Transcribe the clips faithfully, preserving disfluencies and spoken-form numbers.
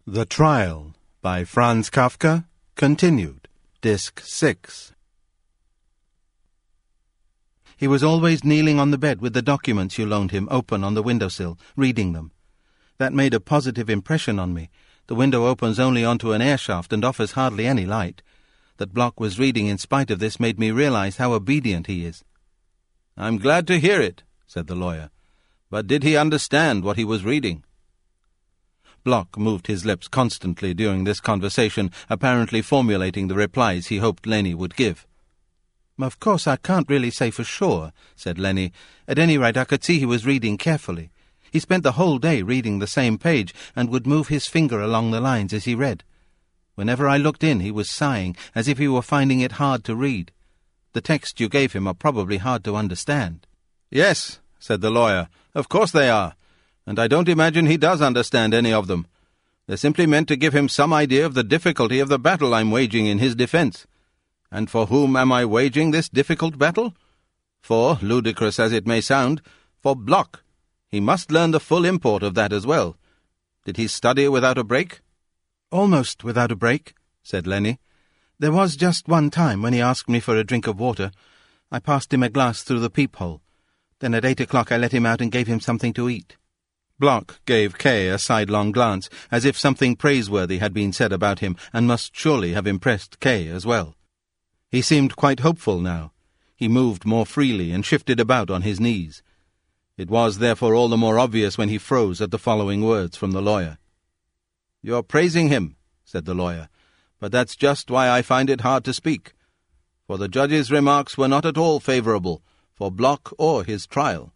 The Trial by Franz Kafka, continued, Disc six. He was always kneeling on the bed with the documents you loaned him open on the windowsill, reading them. That made a positive impression on me. The window opens only onto an air shaft and offers hardly any light. That Block was reading in spite of this made me realize how obedient he is. "I'm glad to hear it," said the lawyer. "But did he understand what he was reading?" Block moved his lips constantly during this conversation, apparently formulating the replies he hoped Lenny would give. "Of course I can't really say for sure," said Lenny. "At any rate I could see he was reading carefully. He spent the whole day reading the same page and would move his finger along the lines as he read. Whenever I looked in he was sighing, as if he were finding it hard to read. The texts you gave him are probably hard to understand." "Yes," said the lawyer, "of course they are. And I don't imagine he does understand any of them. They're simply meant to give him some idea of the difficulty of the battle I'm waging in his defense. And for whom am I waging this difficult battle? For, ludicrous as it may sound, for Block. He must learn the full import of that as well. Did he study without a break?" "Almost without a break," said Lenny. "There was just one time when he asked me for a drink of water. I passed him a glass through the peephole. Then at eight o'clock I let him out and gave him something to eat." Block gave Kay a sidelong glance, as if something praiseworthy had been said about him, and must surely have impressed Kay as well. He seemed quite hopeful now. He moved more freely and shifted about on his knees. It was therefore all the more obvious when he froze at the following words from the lawyer. "You're praising him," said the lawyer, "but that's just why I find it hard to speak. For the judge's remarks were not at all favourable for Block or his trial."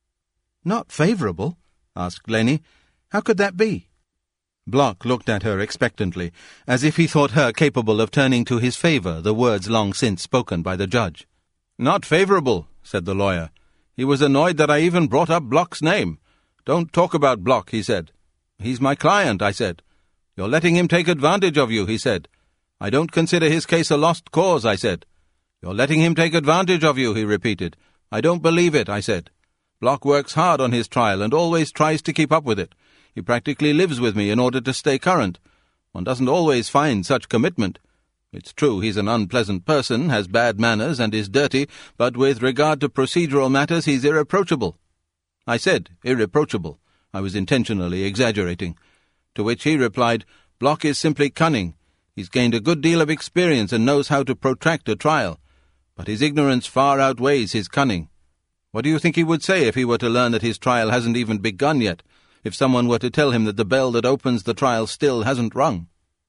"Not favourable?" asked Lenny. "How could that be?" Block looked at her expectantly, as if he thought her capable of turning to his favour the words long since spoken by the judge. "Not favourable," said the lawyer. "He was annoyed that I even brought up Block's name. 'Don't talk about Block,' he said. 'He's my client,' I said. 'You're letting him take advantage of you,' he said. 'I don't consider his case a lost cause,' I said. 'You're letting him take advantage of you,' he repeated. 'I don't believe it,' I said. 'Block works hard on his trial and always tries to keep up with it. He practically lives with me in order to stay current. One doesn't always find such commitment. It's true he's an unpleasant person, has bad manners, and is dirty, but with regard to procedural matters he's irreproachable.' I said irreproachable. I was intentionally exaggerating. To which he replied, 'Block is simply cunning. He's gained a good deal of experience and knows how to protract a trial. But his ignorance far outweighs his cunning.' What do you think he would say if he were to learn that his trial hasn't even begun yet, if someone were to tell him that the bell that opens the trial still hasn't rung?"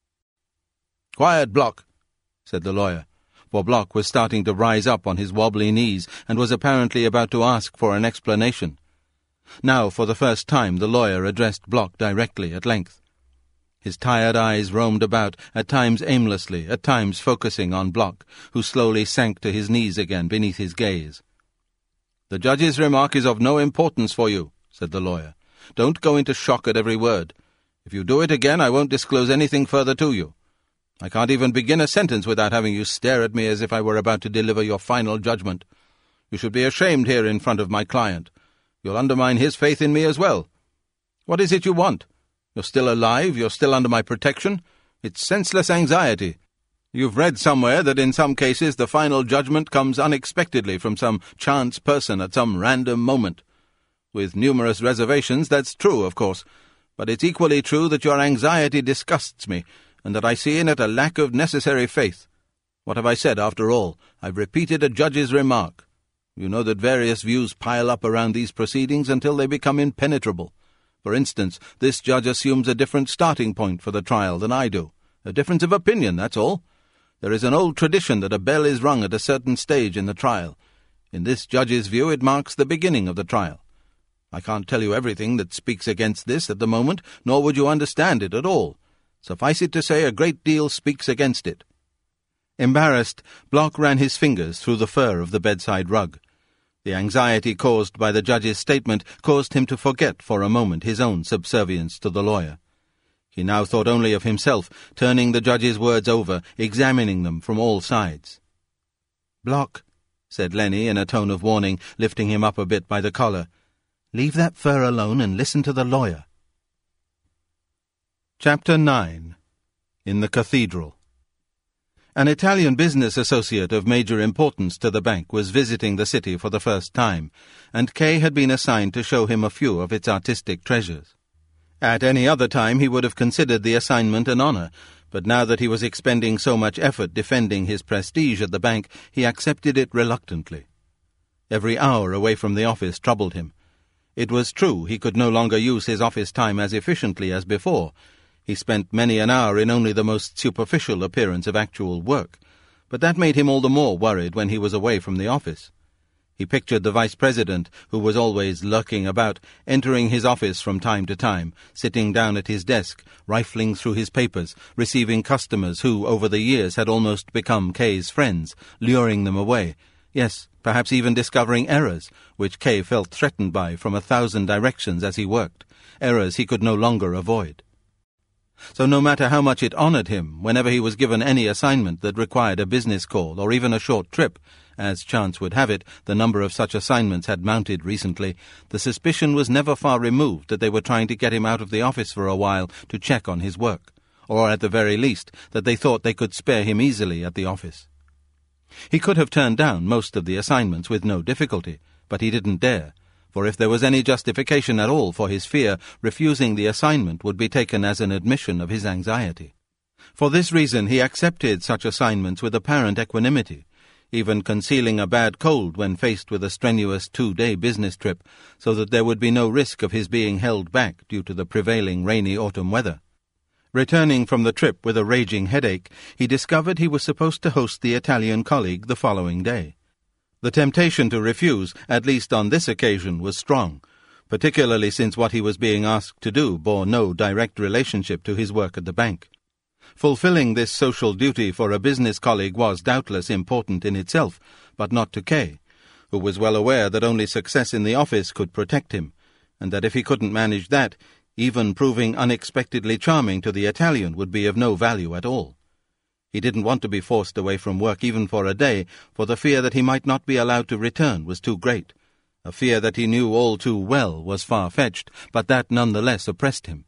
"Quiet, Block," said the lawyer, for Block was starting to rise up on his wobbly knees and was apparently about to ask for an explanation. Now, for the first time, the lawyer addressed Block directly at length. His tired eyes roamed about, at times aimlessly, at times focusing on Block, who slowly sank to his knees again beneath his gaze. "The judge's remark is of no importance for you," said the lawyer. "Don't go into shock at every word. If you do it again, I won't disclose anything further to you. I can't even begin a sentence without having you stare at me as if I were about to deliver your final judgment. You should be ashamed here in front of my client. You'll undermine his faith in me as well. What is it you want? You're still alive, you're still under my protection. It's senseless anxiety. You've read somewhere that in some cases the final judgment comes unexpectedly from some chance person at some random moment. With numerous reservations, that's true, of course, but it's equally true that your anxiety disgusts me, and that I see in it a lack of necessary faith. What have I said, after all? I've repeated a judge's remark. You know that various views pile up around these proceedings until they become impenetrable. For instance, this judge assumes a different starting point for the trial than I do. A difference of opinion, that's all. There is an old tradition that a bell is rung at a certain stage in the trial. In this judge's view, it marks the beginning of the trial. I can't tell you everything that speaks against this at the moment, nor would you understand it at all. Suffice it to say, a great deal speaks against it." Embarrassed, Block ran his fingers through the fur of the bedside rug. The anxiety caused by the judge's statement caused him to forget for a moment his own subservience to the lawyer. He now thought only of himself, turning the judge's words over, examining them from all sides. "Block," said Lenny in a tone of warning, lifting him up a bit by the collar, "leave that fur alone and listen to the lawyer." Chapter nine. In the Cathedral. An Italian business associate of major importance to the bank was visiting the city for the first time, and Kay had been assigned to show him a few of its artistic treasures. At any other time he would have considered the assignment an honor, but now that he was expending so much effort defending his prestige at the bank, he accepted it reluctantly. Every hour away from the office troubled him. It was true he could no longer use his office time as efficiently as before. He spent many an hour in only the most superficial appearance of actual work, but that made him all the more worried when he was away from the office. He pictured the vice president, who was always lurking about, entering his office from time to time, sitting down at his desk, rifling through his papers, receiving customers who, over the years, had almost become Kay's friends, luring them away. Yes, perhaps even discovering errors, which Kay felt threatened by from a thousand directions as he worked, errors he could no longer avoid. So no matter how much it honored him, whenever he was given any assignment that required a business call or even a short trip, as chance would have it, the number of such assignments had mounted recently, the suspicion was never far removed that they were trying to get him out of the office for a while to check on his work, or at the very least that they thought they could spare him easily at the office. He could have turned down most of the assignments with no difficulty, but he didn't dare, for if there was any justification at all for his fear, refusing the assignment would be taken as an admission of his anxiety. For this reason he accepted such assignments with apparent equanimity, even concealing a bad cold when faced with a strenuous two-day business trip, so that there would be no risk of his being held back due to the prevailing rainy autumn weather. Returning from the trip with a raging headache, he discovered he was supposed to host the Italian colleague the following day. The temptation to refuse, at least on this occasion, was strong, particularly since what he was being asked to do bore no direct relationship to his work at the bank. Fulfilling this social duty for a business colleague was doubtless important in itself, but not to Kay, who was well aware that only success in the office could protect him, and that if he couldn't manage that, even proving unexpectedly charming to the Italian would be of no value at all. He didn't want to be forced away from work even for a day, for the fear that he might not be allowed to return was too great, a fear that he knew all too well was far-fetched, but that nonetheless oppressed him.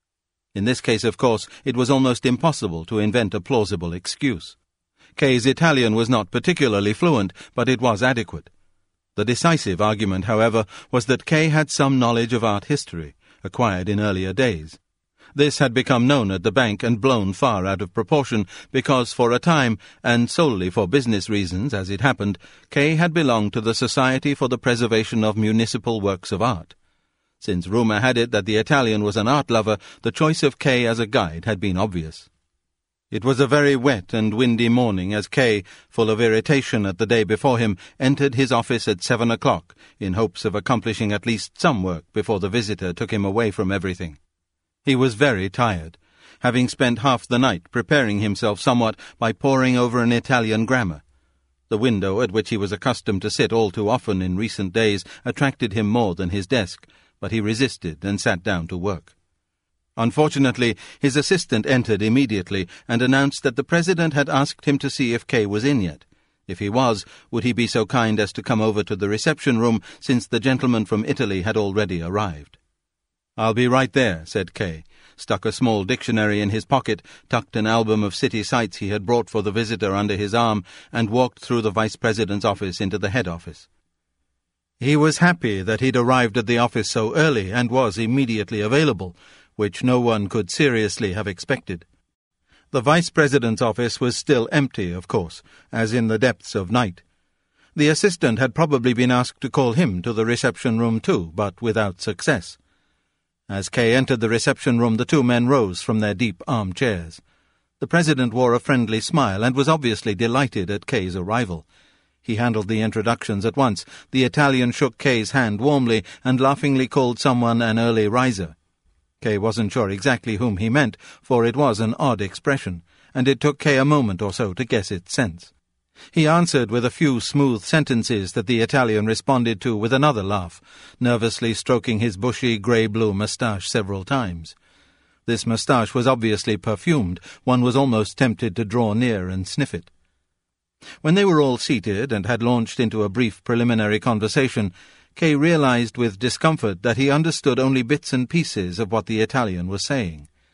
In this case, of course, it was almost impossible to invent a plausible excuse. Kay's Italian was not particularly fluent, but it was adequate. The decisive argument, however, was that Kay had some knowledge of art history, acquired in earlier days. This had become known at the bank and blown far out of proportion because for a time, and solely for business reasons as it happened, Kay had belonged to the Society for the Preservation of Municipal Works of Art. Since rumour had it that the Italian was an art lover, the choice of Kay as a guide had been obvious. It was a very wet and windy morning as Kay, full of irritation at the day before him, entered his office at seven o'clock in hopes of accomplishing at least some work before the visitor took him away from everything. He was very tired, having spent half the night preparing himself somewhat by poring over an Italian grammar. The window at which he was accustomed to sit all too often in recent days attracted him more than his desk, but he resisted and sat down to work. Unfortunately, his assistant entered immediately and announced that the president had asked him to see if Kay was in yet. If he was, would he be so kind as to come over to the reception room, since the gentleman from Italy had already arrived. "I'll be right there," said Kay, stuck a small dictionary in his pocket, tucked an album of city sights he had brought for the visitor under his arm, and walked through the vice-president's office into the head office. He was happy that he'd arrived at the office so early and was immediately available, which no one could seriously have expected. The vice-president's office was still empty, of course, as in the depths of night. The assistant had probably been asked to call him to the reception room too, but without success. As Kay entered the reception room, the two men rose from their deep armchairs. The president wore a friendly smile and was obviously delighted at Kay's arrival. He handled the introductions at once. The Italian shook Kay's hand warmly and laughingly called someone an early riser. Kay wasn't sure exactly whom he meant, for it was an odd expression, and it took Kay a moment or so to guess its sense. He answered with a few smooth sentences that the Italian responded to with another laugh, nervously stroking his bushy grey-blue moustache several times. This moustache was obviously perfumed. One was almost tempted to draw near and sniff it. When they were all seated and had launched into a brief preliminary conversation, Kay realized with discomfort that he understood only bits and pieces of what the Italian was saying.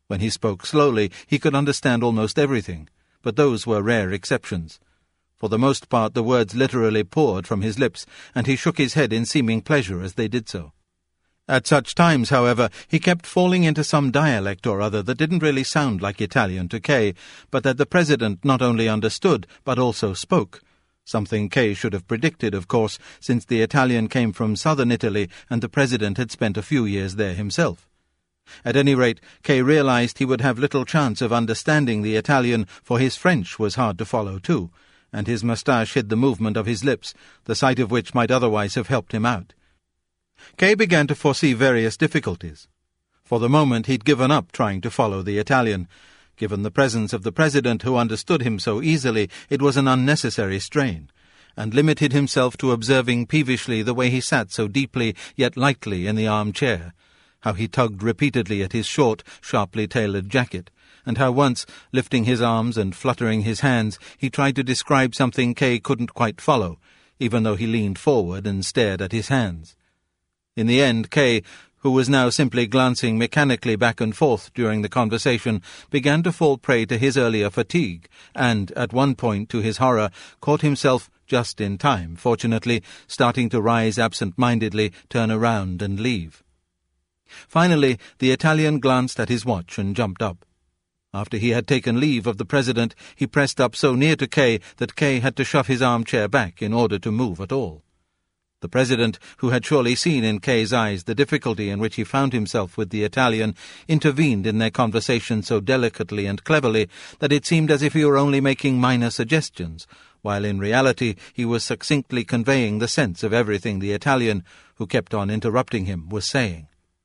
When he spoke slowly, he could understand almost everything, but those were rare exceptions. For the most part the words literally poured from his lips, and he shook his head in seeming pleasure as they did so. At such times, however, he kept falling into some dialect or other that didn't really sound like Italian to Kay, but that the President not only understood, but also spoke. Something Kay should have predicted, of course, since the Italian came from southern Italy and the President had spent a few years there himself. At any rate, Kay realized he would have little chance of understanding the Italian, for his French was hard to follow too, and his moustache hid the movement of his lips, the sight of which might otherwise have helped him out. Kay began to foresee various difficulties. For the moment he'd given up trying to follow the Italian. Given the presence of the President, who understood him so easily, it was an unnecessary strain, and limited himself to observing peevishly the way he sat so deeply yet lightly in the armchair, how he tugged repeatedly at his short, sharply tailored jacket, and how once, lifting his arms and fluttering his hands, he tried to describe something Kay couldn't quite follow, even though he leaned forward and stared at his hands. In the end, Kay, who was now simply glancing mechanically back and forth during the conversation, began to fall prey to his earlier fatigue, and, at one point, to his horror, caught himself, just in time, fortunately, starting to rise absent-mindedly, turn around and leave. Finally, the Italian glanced at his watch and jumped up. After he had taken leave of the President, he pressed up so near to Kay that Kay had to shove his armchair back in order to move at all. The President, who had surely seen in Kay's eyes the difficulty in which he found himself with the Italian, intervened in their conversation so delicately and cleverly that it seemed as if he were only making minor suggestions, while in reality he was succinctly conveying the sense of everything the Italian, who kept on interrupting him, was saying.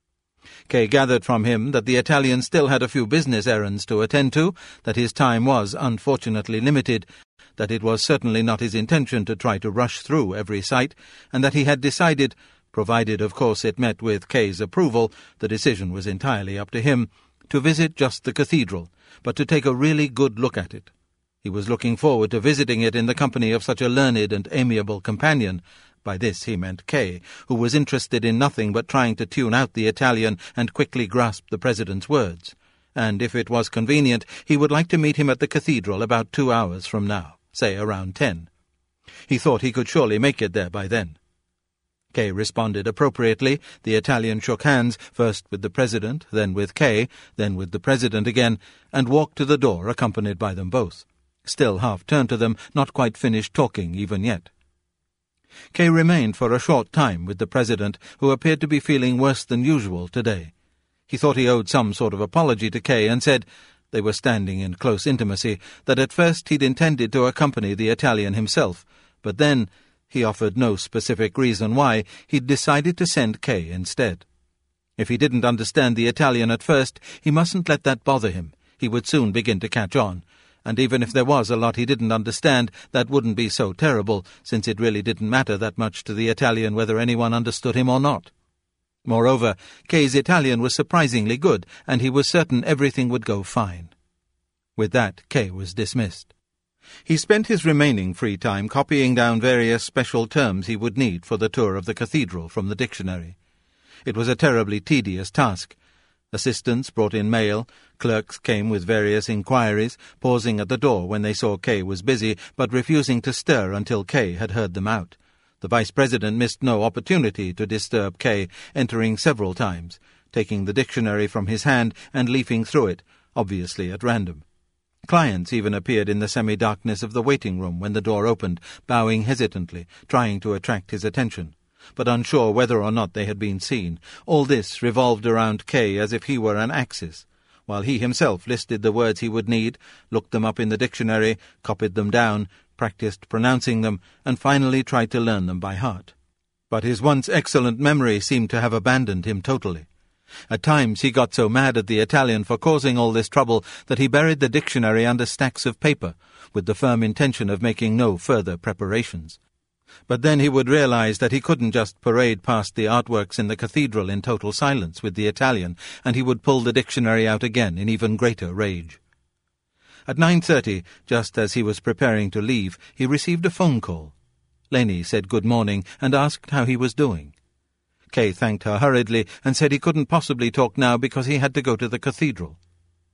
Kay gathered from him that the Italian still had a few business errands to attend to, that his time was unfortunately limited, that it was certainly not his intention to try to rush through every sight, and that he had decided, provided of course it met with Kay's approval, the decision was entirely up to him, to visit just the cathedral, but to take a really good look at it. He was looking forward to visiting it in the company of such a learned and amiable companion. By this he meant Kay, who was interested in nothing but trying to tune out the Italian and quickly grasp the President's words, and if it was convenient, he would like to meet him at the cathedral about two hours from now. Say around ten. He thought he could surely make it there by then. Kay responded appropriately. The Italian shook hands, first with the President, then with Kay, then with the President again, and walked to the door accompanied by them both, still half turned to them, not quite finished talking even yet. Kay remained for a short time with the President, who appeared to be feeling worse than usual today. He thought he owed some sort of apology to Kay, and said, they were standing in close intimacy, that at first he'd intended to accompany the Italian himself, but then, he offered no specific reason why, he'd decided to send Kay instead. If he didn't understand the Italian at first, he mustn't let that bother him. He would soon begin to catch on, and even if there was a lot he didn't understand, that wouldn't be so terrible, since it really didn't matter that much to the Italian whether anyone understood him or not. Moreover, Kay's Italian was surprisingly good, and he was certain everything would go fine. With that, Kay was dismissed. He spent his remaining free time copying down various special terms he would need for the tour of the cathedral from the dictionary. It was a terribly tedious task. Assistants brought in mail, clerks came with various inquiries, pausing at the door when they saw Kay was busy, but refusing to stir until Kay had heard them out. The Vice-President missed no opportunity to disturb Kay, entering several times, taking the dictionary from his hand and leafing through it, obviously at random. Clients even appeared in the semi-darkness of the waiting-room when the door opened, bowing hesitantly, trying to attract his attention, but unsure whether or not they had been seen. All this revolved around Kay as if he were an axis, while he himself listed the words he would need, looked them up in the dictionary, copied them down, practiced pronouncing them, and finally tried to learn them by heart. But his once excellent memory seemed to have abandoned him totally. At times he got so mad at the Italian for causing all this trouble that he buried the dictionary under stacks of paper, with the firm intention of making no further preparations. But then he would realize that he couldn't just parade past the artworks in the cathedral in total silence with the Italian, and he would pull the dictionary out again in even greater rage. At nine thirty, just as he was preparing to leave, he received a phone call. Lenny said good morning and asked how he was doing. Kay thanked her hurriedly and said he couldn't possibly talk now because he had to go to the cathedral.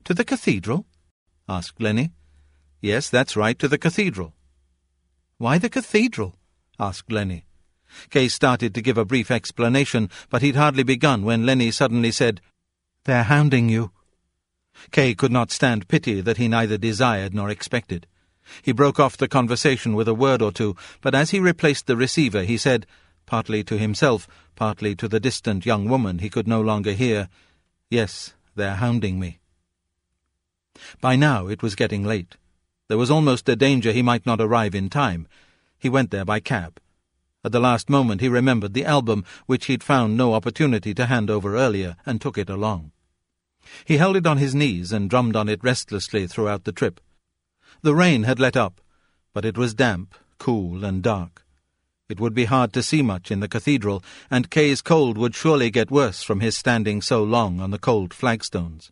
"To the cathedral?" asked Lenny. "Yes, that's right, to the cathedral." "Why the cathedral?" asked Lenny. Kay started to give a brief explanation, but he'd hardly begun when Lenny suddenly said, "They're hounding you." Kay could not stand pity that he neither desired nor expected. He broke off the conversation with a word or two, but as he replaced the receiver he said, partly to himself, partly to the distant young woman he could no longer hear, "Yes, they're hounding me." By now it was getting late. There was almost a danger he might not arrive in time. He went there by cab. At the last moment he remembered the album, which he'd found no opportunity to hand over earlier, and took it along. He held it on his knees and drummed on it restlessly throughout the trip. The rain had let up, but it was damp, cool, and dark. It would be hard to see much in the cathedral, and Kay's cold would surely get worse from his standing so long on the cold flagstones.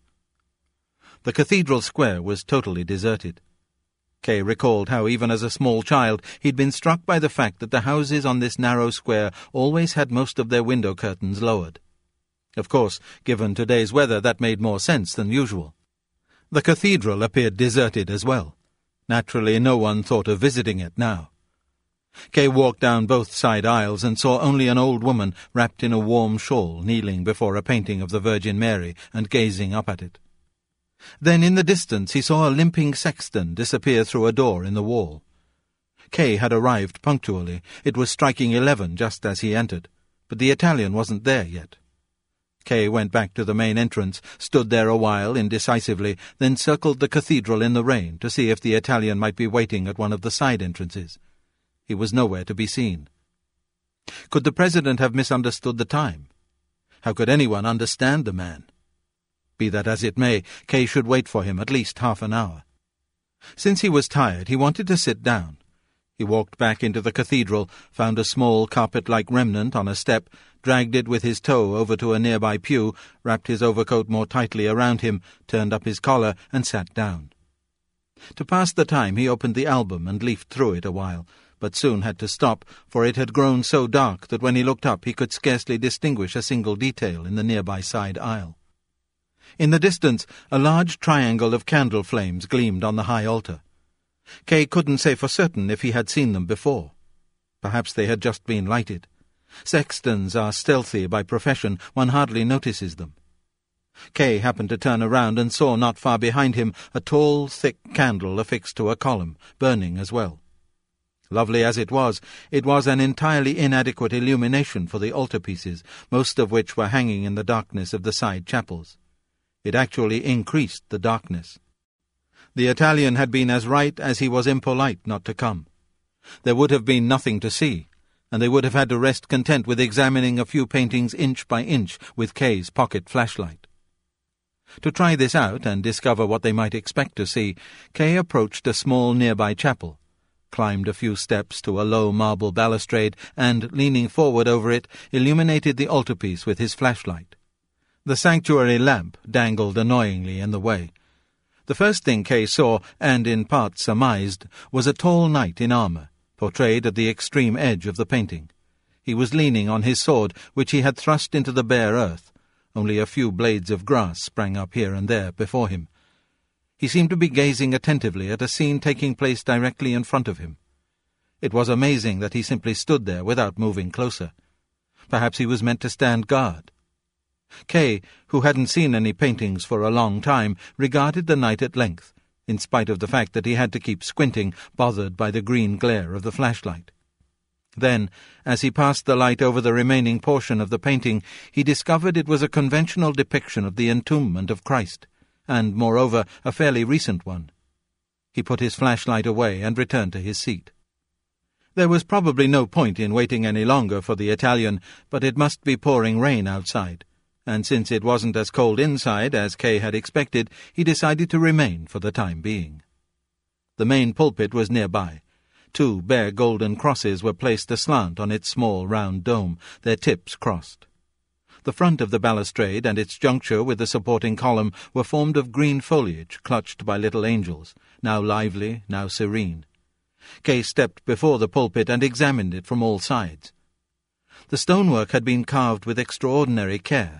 The cathedral square was totally deserted. Kay recalled how, even as a small child, he'd been struck by the fact that the houses on this narrow square always had most of their window curtains lowered. Of course, given today's weather, that made more sense than usual. The cathedral appeared deserted as well. Naturally, no one thought of visiting it now. Kay walked down both side aisles and saw only an old woman wrapped in a warm shawl kneeling before a painting of the Virgin Mary and gazing up at it. Then in the distance he saw a limping sexton disappear through a door in the wall. Kay had arrived punctually. It was striking eleven just as he entered, but the Italian wasn't there yet. Kay went back to the main entrance, stood there a while indecisively, then circled the cathedral in the rain to see if the Italian might be waiting at one of the side entrances. He was nowhere to be seen. Could the president have misunderstood the time? How could anyone understand the man? Be that as it may, Kay should wait for him at least half an hour. Since he was tired, he wanted to sit down. He walked back into the cathedral, found a small carpet-like remnant on a step, dragged it with his toe over to a nearby pew, wrapped his overcoat more tightly around him, turned up his collar, and sat down. To pass the time he opened the album and leafed through it a while, but soon had to stop, for it had grown so dark that when he looked up he could scarcely distinguish a single detail in the nearby side aisle. In the distance, a large triangle of candle flames gleamed on the high altar. Kay couldn't say for certain if he had seen them before. Perhaps they had just been lighted. Sextons are stealthy by profession, one hardly notices them. Kay happened to turn around and saw not far behind him a tall, thick candle affixed to a column, burning as well. Lovely as it was, it was an entirely inadequate illumination for the altarpieces, most of which were hanging in the darkness of the side chapels. It actually increased the darkness. The Italian had been as right as he was impolite not to come. There would have been nothing to see, and they would have had to rest content with examining a few paintings inch by inch with Kay's pocket flashlight. To try this out and discover what they might expect to see, Kay approached a small nearby chapel, climbed a few steps to a low marble balustrade, and, leaning forward over it, illuminated the altarpiece with his flashlight. The sanctuary lamp dangled annoyingly in the way. The first thing Kay saw, and in part surmised, was a tall knight in armour, portrayed at the extreme edge of the painting. He was leaning on his sword, which he had thrust into the bare earth. Only a few blades of grass sprang up here and there before him. He seemed to be gazing attentively at a scene taking place directly in front of him. It was amazing that he simply stood there without moving closer. Perhaps he was meant to stand guard. Kay, who hadn't seen any paintings for a long time, regarded the knight at length, in spite of the fact that he had to keep squinting, bothered by the green glare of the flashlight. Then, as he passed the light over the remaining portion of the painting, he discovered it was a conventional depiction of the entombment of Christ, and, moreover, a fairly recent one. He put his flashlight away and returned to his seat. There was probably no point in waiting any longer for the Italian, but it must be pouring rain outside, and since it wasn't as cold inside as Kay had expected, he decided to remain for the time being. The main pulpit was nearby. Two bare golden crosses were placed aslant on its small round dome, their tips crossed. The front of the balustrade and its juncture with the supporting column were formed of green foliage clutched by little angels, now lively, now serene. Kay stepped before the pulpit and examined it from all sides. The stonework had been carved with extraordinary care,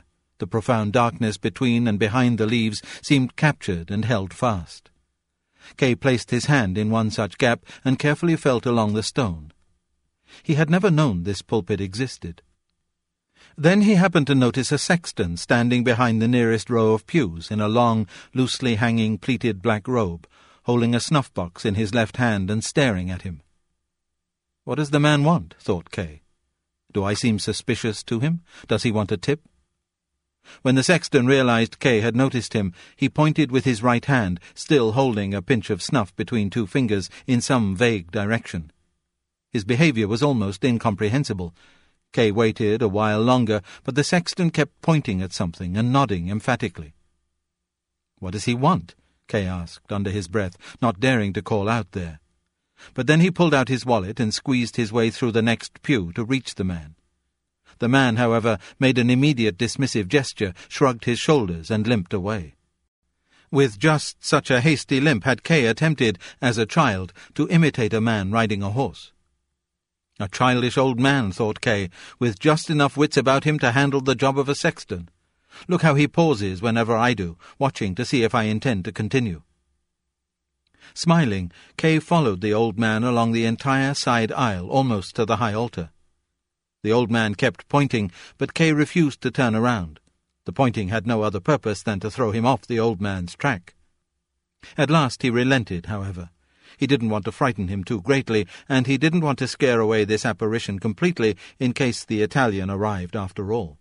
The profound darkness between and behind the leaves seemed captured and held fast. Kay placed his hand in one such gap and carefully felt along the stone. He had never known this pulpit existed. Then he happened to notice a sexton standing behind the nearest row of pews in a long, loosely hanging pleated black robe, holding a snuff-box in his left hand and staring at him. "What does the man want?" thought Kay. "Do I seem suspicious to him? Does he want a tip?" When the sexton realized Kay had noticed him, he pointed with his right hand, still holding a pinch of snuff between two fingers, in some vague direction. His behavior was almost incomprehensible. Kay waited a while longer, but the sexton kept pointing at something and nodding emphatically. "What does he want?" Kay asked under his breath, not daring to call out there. But then he pulled out his wallet and squeezed his way through the next pew to reach the man. The man, however, made an immediate dismissive gesture, shrugged his shoulders, and limped away. With just such a hasty limp had Kay attempted, as a child, to imitate a man riding a horse. A childish old man, thought Kay, with just enough wits about him to handle the job of a sexton. Look how he pauses whenever I do, watching to see if I intend to continue. Smiling, Kay followed the old man along the entire side aisle, almost to the high altar. The old man kept pointing, but Kay refused to turn around. The pointing had no other purpose than to throw him off the old man's track. At last he relented, however. He didn't want to frighten him too greatly, and he didn't want to scare away this apparition completely in case the Italian arrived after all.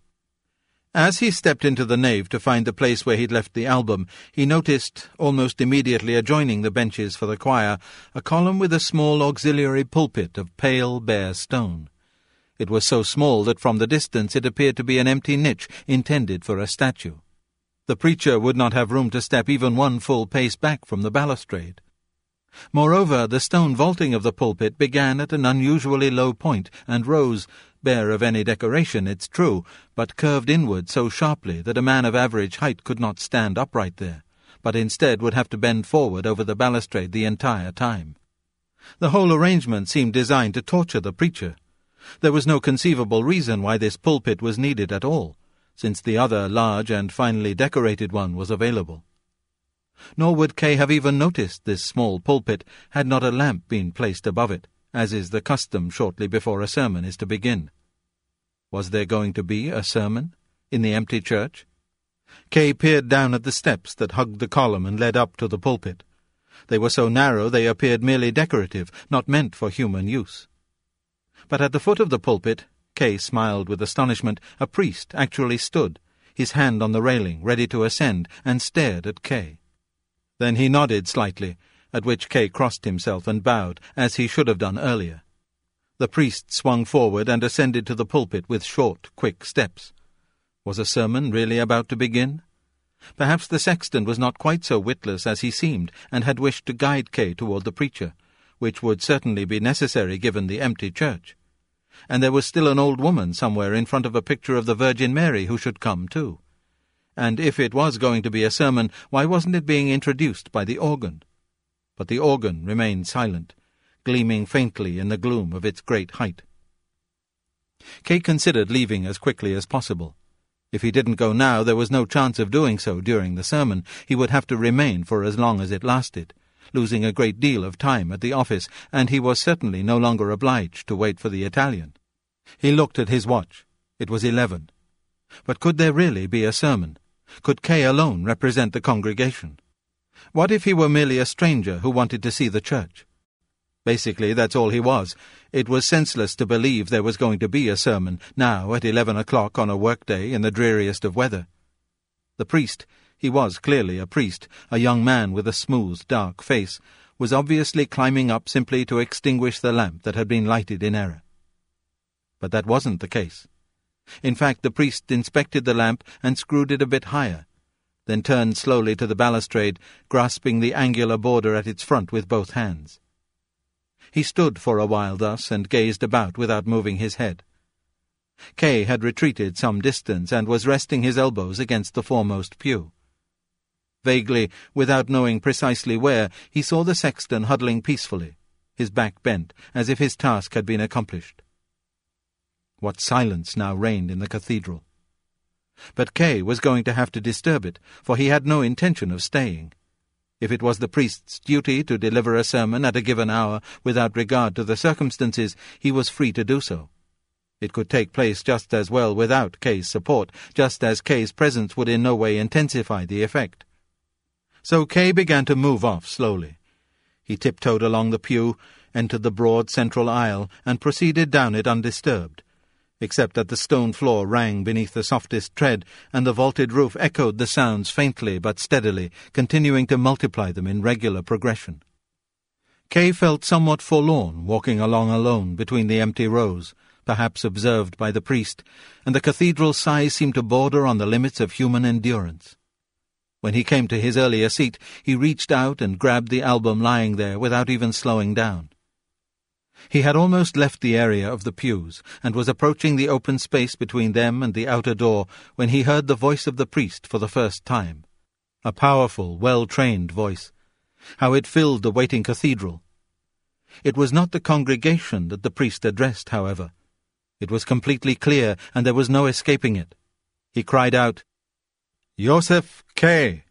As he stepped into the nave to find the place where he'd left the album, he noticed, almost immediately adjoining the benches for the choir, a column with a small auxiliary pulpit of pale, bare stone. It was so small that from the distance it appeared to be an empty niche intended for a statue. The preacher would not have room to step even one full pace back from the balustrade. Moreover, the stone vaulting of the pulpit began at an unusually low point and rose, bare of any decoration, it's true, but curved inward so sharply that a man of average height could not stand upright there, but instead would have to bend forward over the balustrade the entire time. The whole arrangement seemed designed to torture the preacher. There was no conceivable reason why this pulpit was needed at all, since the other large and finely decorated one was available. Nor would Kay have even noticed this small pulpit had not a lamp been placed above it, as is the custom shortly before a sermon is to begin. Was there going to be a sermon in the empty church? Kay peered down at the steps that hugged the column and led up to the pulpit. They were so narrow they appeared merely decorative, not meant for human use. But at the foot of the pulpit, Kay smiled with astonishment, a priest actually stood, his hand on the railing, ready to ascend, and stared at Kay. Then he nodded slightly, at which Kay crossed himself and bowed, as he should have done earlier. The priest swung forward and ascended to the pulpit with short, quick steps. Was a sermon really about to begin? Perhaps the sexton was not quite so witless as he seemed, and had wished to guide Kay toward the preacher, which would certainly be necessary given the empty church. And there was still an old woman somewhere in front of a picture of the Virgin Mary who should come too. And if it was going to be a sermon, why wasn't it being introduced by the organ? But the organ remained silent, gleaming faintly in the gloom of its great height. Kay considered leaving as quickly as possible. If he didn't go now, there was no chance of doing so during the sermon. He would have to remain for as long as it lasted, losing a great deal of time at the office, and he was certainly no longer obliged to wait for the Italian. He looked at his watch. It was eleven. But could there really be a sermon? Could Kay alone represent the congregation? What if he were merely a stranger who wanted to see the church? Basically, that's all he was. It was senseless to believe there was going to be a sermon, now at eleven o'clock on a workday in the dreariest of weather. The priest, he was clearly a priest, a young man with a smooth, dark face, was obviously climbing up simply to extinguish the lamp that had been lighted in error. But that wasn't the case. In fact, the priest inspected the lamp and screwed it a bit higher, then turned slowly to the balustrade, grasping the angular border at its front with both hands. He stood for a while thus and gazed about without moving his head. Kay had retreated some distance and was resting his elbows against the foremost pew. Vaguely, without knowing precisely where, he saw the sexton huddling peacefully, his back bent, as if his task had been accomplished. What silence now reigned in the cathedral. But Kay was going to have to disturb it, for he had no intention of staying. If it was the priest's duty to deliver a sermon at a given hour without regard to the circumstances, he was free to do so. It could take place just as well without Kay's support, just as Kay's presence would in no way intensify the effect. So Kay began to move off slowly. He tiptoed along the pew, entered the broad central aisle, and proceeded down it undisturbed, except that the stone floor rang beneath the softest tread, and the vaulted roof echoed the sounds faintly but steadily, continuing to multiply them in regular progression. Kay felt somewhat forlorn walking along alone between the empty rows, perhaps observed by the priest, and the cathedral's size seemed to border on the limits of human endurance. When he came to his earlier seat, he reached out and grabbed the album lying there without even slowing down. He had almost left the area of the pews, and was approaching the open space between them and the outer door, when he heard the voice of the priest for the first time. A powerful, well-trained voice. How it filled the waiting cathedral. It was not the congregation that the priest addressed, however. It was completely clear, and there was no escaping it. He cried out, "Joseph Kay!"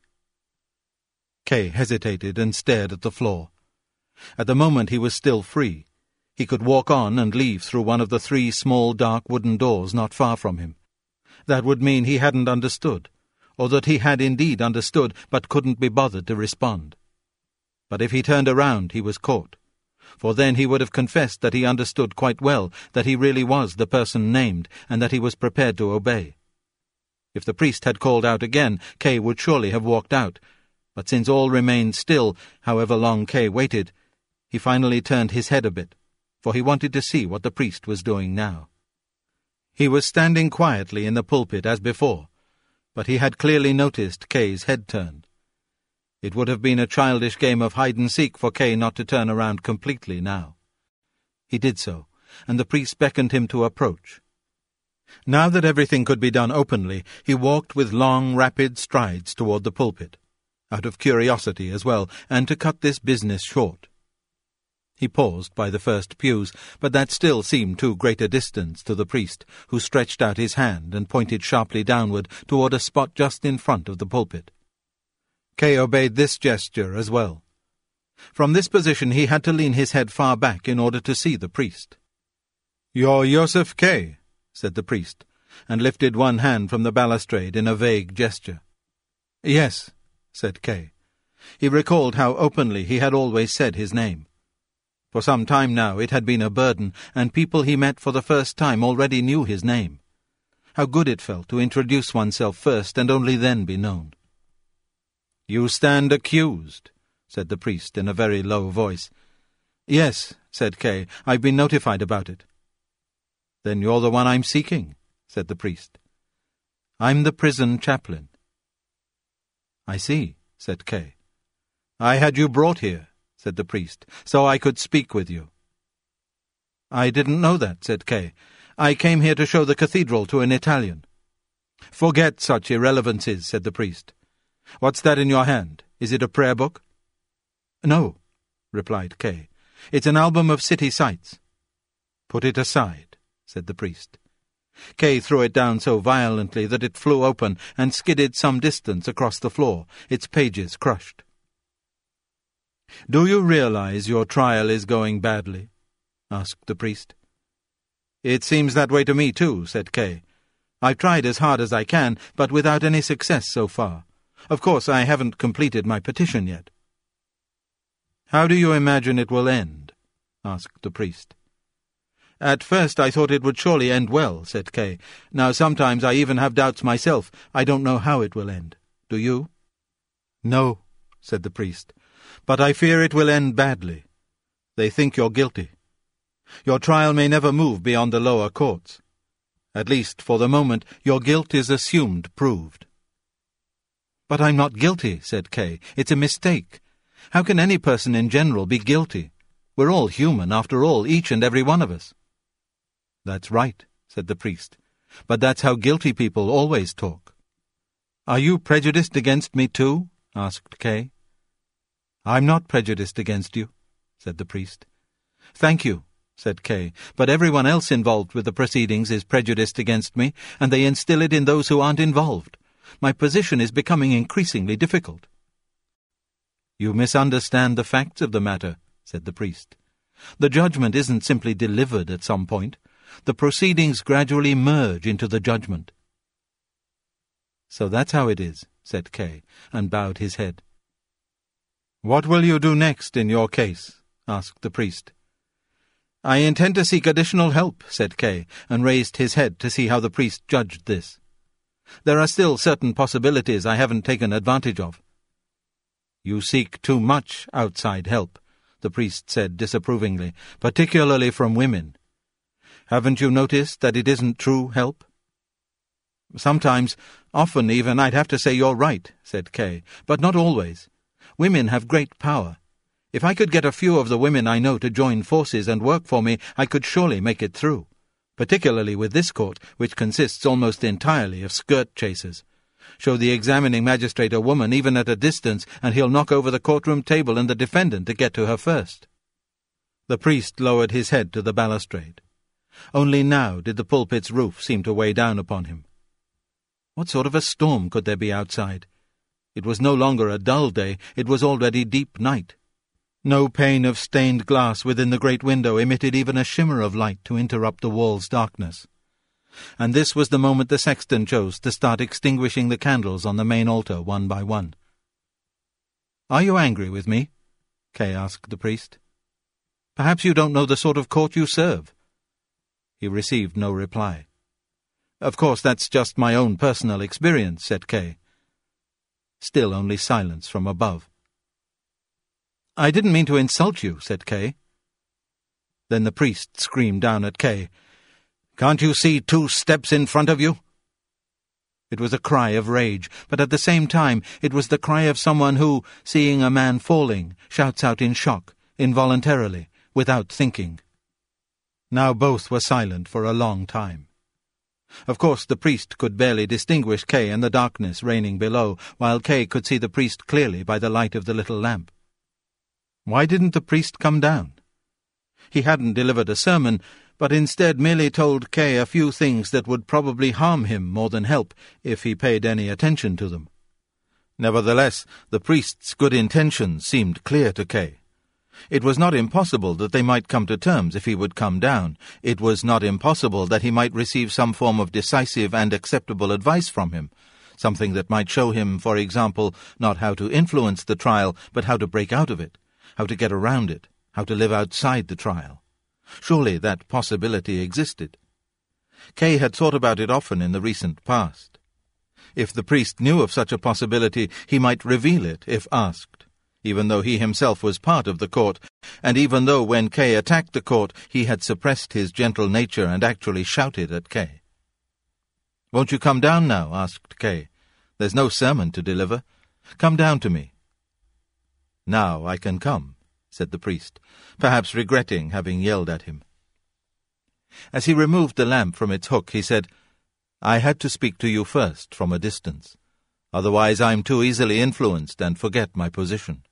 Kay hesitated and stared at the floor. At the moment he was still free. He could walk on and leave through one of the three small dark wooden doors not far from him. That would mean he hadn't understood, or that he had indeed understood but couldn't be bothered to respond. But if he turned around, he was caught. For then he would have confessed that he understood quite well, that he really was the person named, and that he was prepared to obey. If the priest had called out again, Kay would surely have walked out. But since all remained still, however long Kay waited, he finally turned his head a bit, for he wanted to see what the priest was doing now. He was standing quietly in the pulpit as before, but he had clearly noticed Kay's head turn. It would have been a childish game of hide-and-seek for Kay not to turn around completely now. He did so, and the priest beckoned him to approach. Now that everything could be done openly, he walked with long, rapid strides toward the pulpit, out of curiosity as well, and to cut this business short. He paused by the first pews, but that still seemed too great a distance to the priest, who stretched out his hand and pointed sharply downward toward a spot just in front of the pulpit. Kay obeyed this gesture as well. From this position he had to lean his head far back in order to see the priest. "You're Joseph Kay," said the priest, and lifted one hand from the balustrade in a vague gesture. "Yes," said Kay. He recalled how openly he had always said his name. For some time now it had been a burden, and people he met for the first time already knew his name. How good it felt to introduce oneself first and only then be known. "You stand accused," said the priest in a very low voice. "Yes," said Kay, "I've been notified about it." "Then you're the one I'm seeking," said the priest. "I'm the prison chaplain." "I see," said Kay. "I had you brought here," said the priest, "so I could speak with you." "I didn't know that," said Kay. "I came here to show the cathedral to an Italian." "Forget such irrelevancies," said the priest. "What's that in your hand? Is it a prayer book?" "No," replied Kay. "It's an album of city sights." "Put it aside," said the priest. Kay threw it down so violently that it flew open and skidded some distance across the floor, its pages crushed. "Do you realize your trial is going badly?" asked the priest. "It seems that way to me too," said Kay. "I've tried as hard as I can, but without any success so far. Of course, I haven't completed my petition yet." "How do you imagine it will end?" asked the priest. "At first I thought it would surely end well," said Kay. "Now sometimes I even have doubts myself. I don't know how it will end. Do you?" "No," said the priest. "But I fear it will end badly. They think you're guilty. Your trial may never move beyond the lower courts. At least, for the moment, your guilt is assumed proved." "But I'm not guilty," said Kay. "It's a mistake. How can any person in general be guilty? We're all human, after all, each and every one of us." "That's right," said the priest. "But that's how guilty people always talk." "Are you prejudiced against me too?" asked Kay. "I'm not prejudiced against you," said the priest. "Thank you," said Kay, "but everyone else involved with the proceedings is prejudiced against me, and they instill it in those who aren't involved. My position is becoming increasingly difficult." "You misunderstand the facts of the matter," said the priest. "The judgment isn't simply delivered at some point. The proceedings gradually merge into the judgment." "So that's how it is," said Kay, and bowed his head. "What will you do next in your case?" asked the priest. "I intend to seek additional help," said Kay, and raised his head to see how the priest judged this. "There are still certain possibilities I haven't taken advantage of." "You seek too much outside help," the priest said disapprovingly, "particularly from women. Haven't you noticed that it isn't true help?" "Sometimes, often even, I'd have to say you're right," said Kay, "but not always. Women have great power. If I could get a few of the women I know to join forces and work for me, I could surely make it through, particularly with this court, which consists almost entirely of skirt chasers. Show the examining magistrate a woman even at a distance, and he'll knock over the courtroom table and the defendant to get to her first." The priest lowered his head to the balustrade. Only now did the pulpit's roof seem to weigh down upon him. What sort of a storm could there be outside? It was no longer a dull day, it was already deep night. No pane of stained glass within the great window emitted even a shimmer of light to interrupt the wall's darkness. And this was the moment the sexton chose to start extinguishing the candles on the main altar one by one. "Are you angry with me?" Kay asked the priest. "Perhaps you don't know the sort of court you serve." He received no reply. "Of course, that's just my own personal experience," said Kay. Still only silence from above. "I didn't mean to insult you," said Kay. Then the priest screamed down at Kay, "Can't you see two steps in front of you?" It was a cry of rage, but at the same time it was the cry of someone who, seeing a man falling, shouts out in shock, involuntarily, without thinking. Now both were silent for a long time. Of course the priest could barely distinguish Kay in the darkness reigning below, while Kay could see the priest clearly by the light of the little lamp. Why didn't the priest come down? He hadn't delivered a sermon, but instead merely told Kay a few things that would probably harm him more than help if he paid any attention to them. Nevertheless, the priest's good intentions seemed clear to Kay. It was not impossible that they might come to terms if he would come down. It was not impossible that he might receive some form of decisive and acceptable advice from him, something that might show him, for example, not how to influence the trial, but how to break out of it, how to get around it, how to live outside the trial. Surely that possibility existed. Kay had thought about it often in the recent past. If the priest knew of such a possibility, he might reveal it if asked, even though he himself was part of the court, and even though when Kay attacked the court he had suppressed his gentle nature and actually shouted at Kay. "Won't you come down now?" asked Kay. "There's no sermon to deliver. Come down to me." "Now I can come," said the priest, perhaps regretting having yelled at him. As he removed the lamp from its hook, he said, "I had to speak to you first, from a distance. Otherwise I'm too easily influenced and forget my position."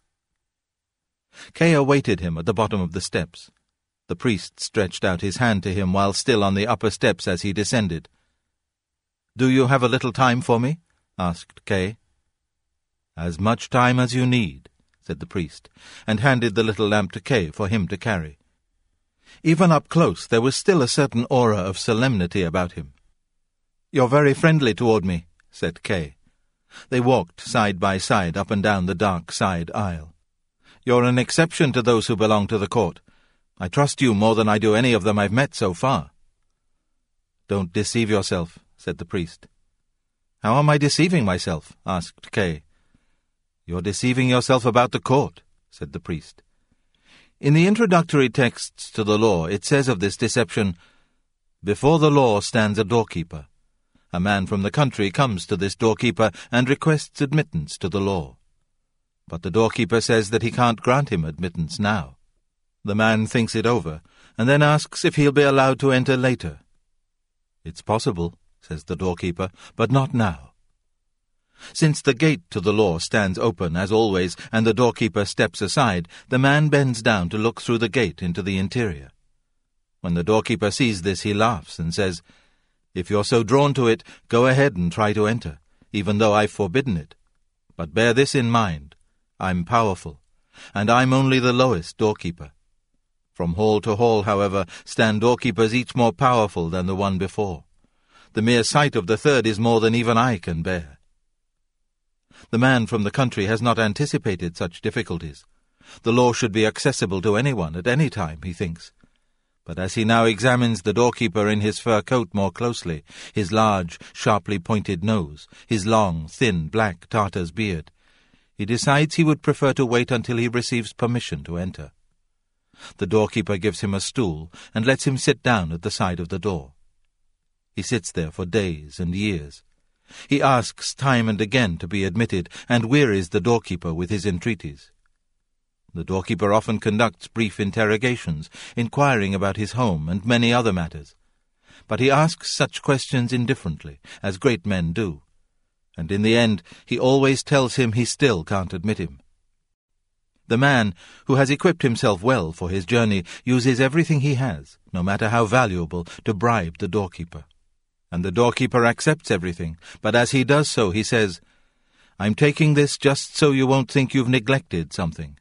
Kay awaited him at the bottom of the steps. The priest stretched out his hand to him while still on the upper steps as he descended. "Do you have a little time for me?" asked Kay. "As much time as you need," said the priest, and handed the little lamp to Kay for him to carry. Even up close there was still a certain aura of solemnity about him. "You're very friendly toward me," said Kay. They walked side by side up and down the dark side aisle. "You're an exception to those who belong to the court. I trust you more than I do any of them I've met so far." "Don't deceive yourself," said the priest. "How am I deceiving myself?" asked Kay. "You're deceiving yourself about the court," said the priest. "In the introductory texts to the law it says of this deception, 'Before the law stands a doorkeeper. A man from the country comes to this doorkeeper and requests admittance to the law. But the doorkeeper says that he can't grant him admittance now. The man thinks it over, and then asks if he'll be allowed to enter later. It's possible, says the doorkeeper, but not now. Since the gate to the law stands open, as always, and the doorkeeper steps aside, the man bends down to look through the gate into the interior. When the doorkeeper sees this, he laughs and says, "If you're so drawn to it, go ahead and try to enter, even though I've forbidden it. But bear this in mind, I'm powerful, and I'm only the lowest doorkeeper. From hall to hall, however, stand doorkeepers each more powerful than the one before. The mere sight of the third is more than even I can bear." The man from the country has not anticipated such difficulties. The law should be accessible to anyone at any time, he thinks. But as he now examines the doorkeeper in his fur coat more closely, his large, sharply pointed nose, his long, thin, black Tartar's beard, he decides he would prefer to wait until he receives permission to enter. The doorkeeper gives him a stool and lets him sit down at the side of the door. He sits there for days and years. He asks time and again to be admitted, and wearies the doorkeeper with his entreaties. The doorkeeper often conducts brief interrogations, inquiring about his home and many other matters. But he asks such questions indifferently, as great men do, and in the end he always tells him he still can't admit him. The man, who has equipped himself well for his journey, uses everything he has, no matter how valuable, to bribe the doorkeeper. And the doorkeeper accepts everything, but as he does so he says, "I'm taking this just so you won't think you've neglected something."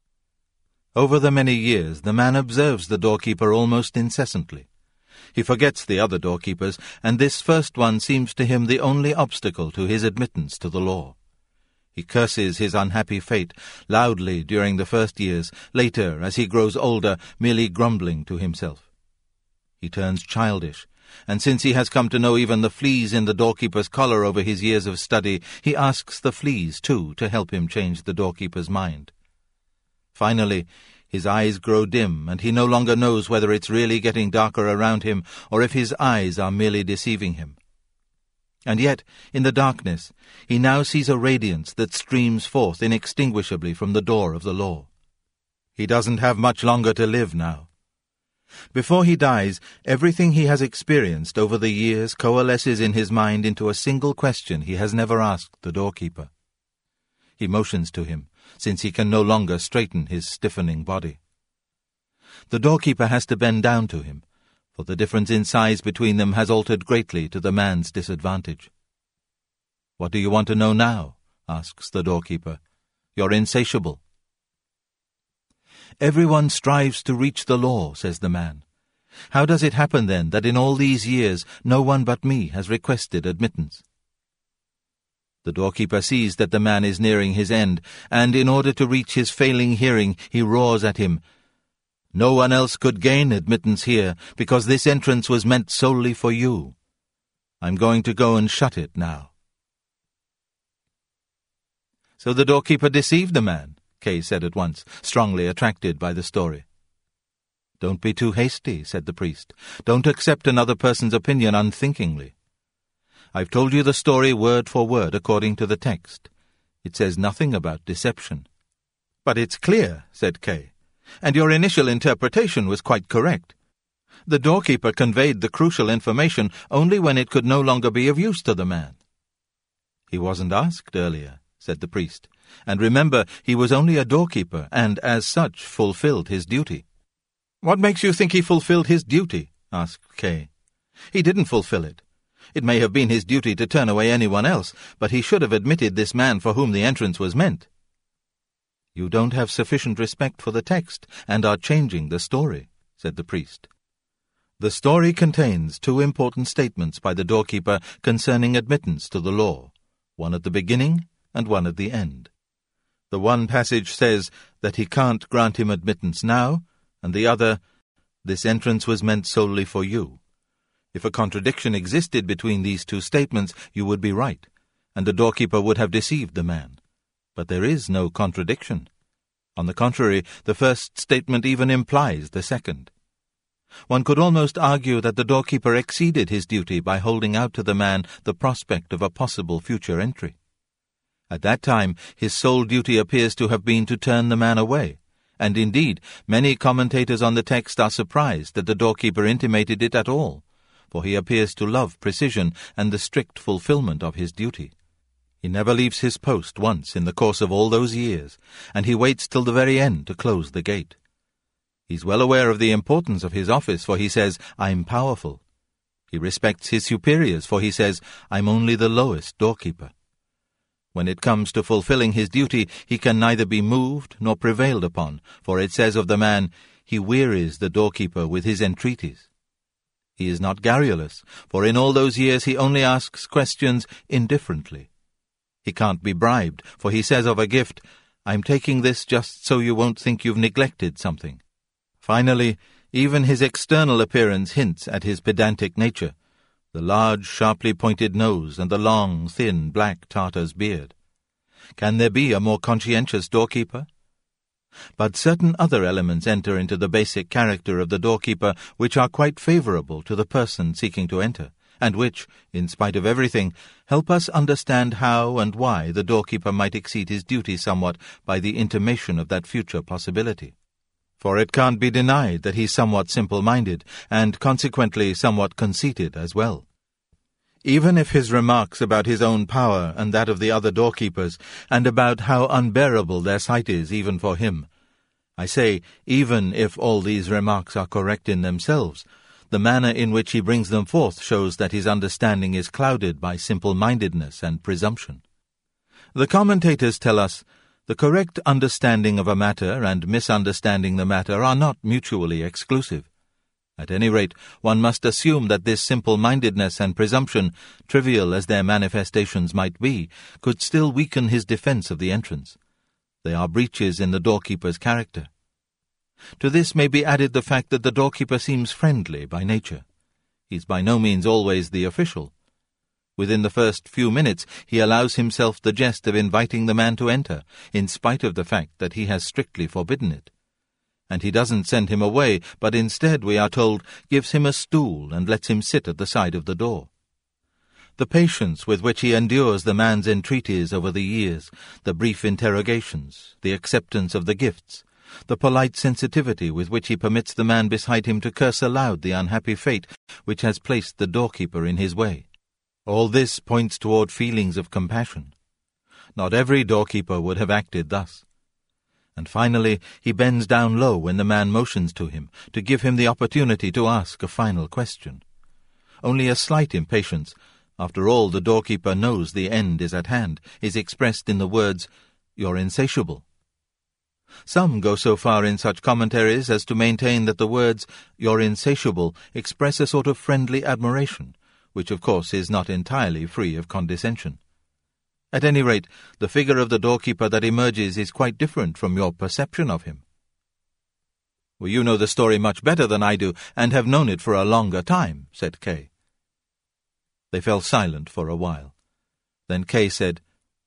Over the many years, the man observes the doorkeeper almost incessantly. He forgets the other doorkeepers, and this first one seems to him the only obstacle to his admittance to the law. He curses his unhappy fate loudly during the first years, later, as he grows older, merely grumbling to himself. He turns childish, and since he has come to know even the fleas in the doorkeeper's collar over his years of study, he asks the fleas, too, to help him change the doorkeeper's mind. Finally, his eyes grow dim, and he no longer knows whether it's really getting darker around him or if his eyes are merely deceiving him. And yet, in the darkness, he now sees a radiance that streams forth inextinguishably from the door of the law. He doesn't have much longer to live now. Before he dies, everything he has experienced over the years coalesces in his mind into a single question he has never asked the doorkeeper. He motions to him, since he can no longer straighten his stiffening body. The doorkeeper has to bend down to him, for the difference in size between them has altered greatly to the man's disadvantage. "What do you want to know now?" asks the doorkeeper. "You're insatiable." "Everyone strives to reach the law," says the man. "How does it happen, then, that in all these years no one but me has requested admittance?" The doorkeeper sees that the man is nearing his end, and in order to reach his failing hearing, he roars at him, "No one else could gain admittance here, because this entrance was meant solely for you. I'm going to go and shut it now." "So the doorkeeper deceived the man," Kay said at once, strongly attracted by the story. "Don't be too hasty," said the priest. "Don't accept another person's opinion unthinkingly. I've told you the story word for word according to the text. It says nothing about deception." "But it's clear," said Kay, "and your initial interpretation was quite correct. The doorkeeper conveyed the crucial information only when it could no longer be of use to the man." "He wasn't asked earlier," said the priest, "and remember, he was only a doorkeeper, and as such fulfilled his duty." "What makes you think he fulfilled his duty?" asked Kay. "He didn't fulfill it. It may have been his duty to turn away anyone else, but he should have admitted this man for whom the entrance was meant." "You don't have sufficient respect for the text, and are changing the story," said the priest. "The story contains two important statements by the doorkeeper concerning admittance to the law, one at the beginning and one at the end. The one passage says that he can't grant him admittance now, and the other, this entrance was meant solely for you. If a contradiction existed between these two statements, you would be right, and the doorkeeper would have deceived the man. But there is no contradiction. On the contrary, the first statement even implies the second. One could almost argue that the doorkeeper exceeded his duty by holding out to the man the prospect of a possible future entry. At that time, his sole duty appears to have been to turn the man away, and indeed, many commentators on the text are surprised that the doorkeeper intimated it at all, for he appears to love precision and the strict fulfillment of his duty. He never leaves his post once in the course of all those years, and he waits till the very end to close the gate. He's well aware of the importance of his office, for he says, I'm powerful. He respects his superiors, for he says, I'm only the lowest doorkeeper. When it comes to fulfilling his duty, he can neither be moved nor prevailed upon, for it says of the man, he wearies the doorkeeper with his entreaties. He is not garrulous, for in all those years he only asks questions indifferently. He can't be bribed, for he says of a gift, I'm taking this just so you won't think you've neglected something. Finally, even his external appearance hints at his pedantic nature, the large, sharply pointed nose and the long, thin, black Tartar's beard. Can there be a more conscientious doorkeeper? But certain other elements enter into the basic character of the doorkeeper which are quite favourable to the person seeking to enter, and which, in spite of everything, help us understand how and why the doorkeeper might exceed his duty somewhat by the intimation of that future possibility. For it can't be denied that he's somewhat simple-minded, and consequently somewhat conceited as well. Even if his remarks about his own power and that of the other doorkeepers, and about how unbearable their sight is even for him, I say, even if all these remarks are correct in themselves, the manner in which he brings them forth shows that his understanding is clouded by simple-mindedness and presumption. The commentators tell us, the correct understanding of a matter and misunderstanding the matter are not mutually exclusive. At any rate, one must assume that this simple-mindedness and presumption, trivial as their manifestations might be, could still weaken his defence of the entrance. They are breaches in the doorkeeper's character. To this may be added the fact that the doorkeeper seems friendly by nature. He is by no means always the official. Within the first few minutes he allows himself the jest of inviting the man to enter, in spite of the fact that he has strictly forbidden it. And he doesn't send him away, but instead, we are told, gives him a stool and lets him sit at the side of the door. The patience with which he endures the man's entreaties over the years, the brief interrogations, the acceptance of the gifts, the polite sensitivity with which he permits the man beside him to curse aloud the unhappy fate which has placed the doorkeeper in his way. All this points toward feelings of compassion. Not every doorkeeper would have acted thus. And finally he bends down low when the man motions to him, to give him the opportunity to ask a final question. Only a slight impatience, after all the doorkeeper knows the end is at hand, is expressed in the words, "You're insatiable." Some go so far in such commentaries as to maintain that the words, "You're insatiable," express a sort of friendly admiration, which of course is not entirely free of condescension. At any rate, the figure of the doorkeeper that emerges is quite different from your perception of him. "Well, you know the story much better than I do, and have known it for a longer time," said Kay. They fell silent for a while. Then Kay said,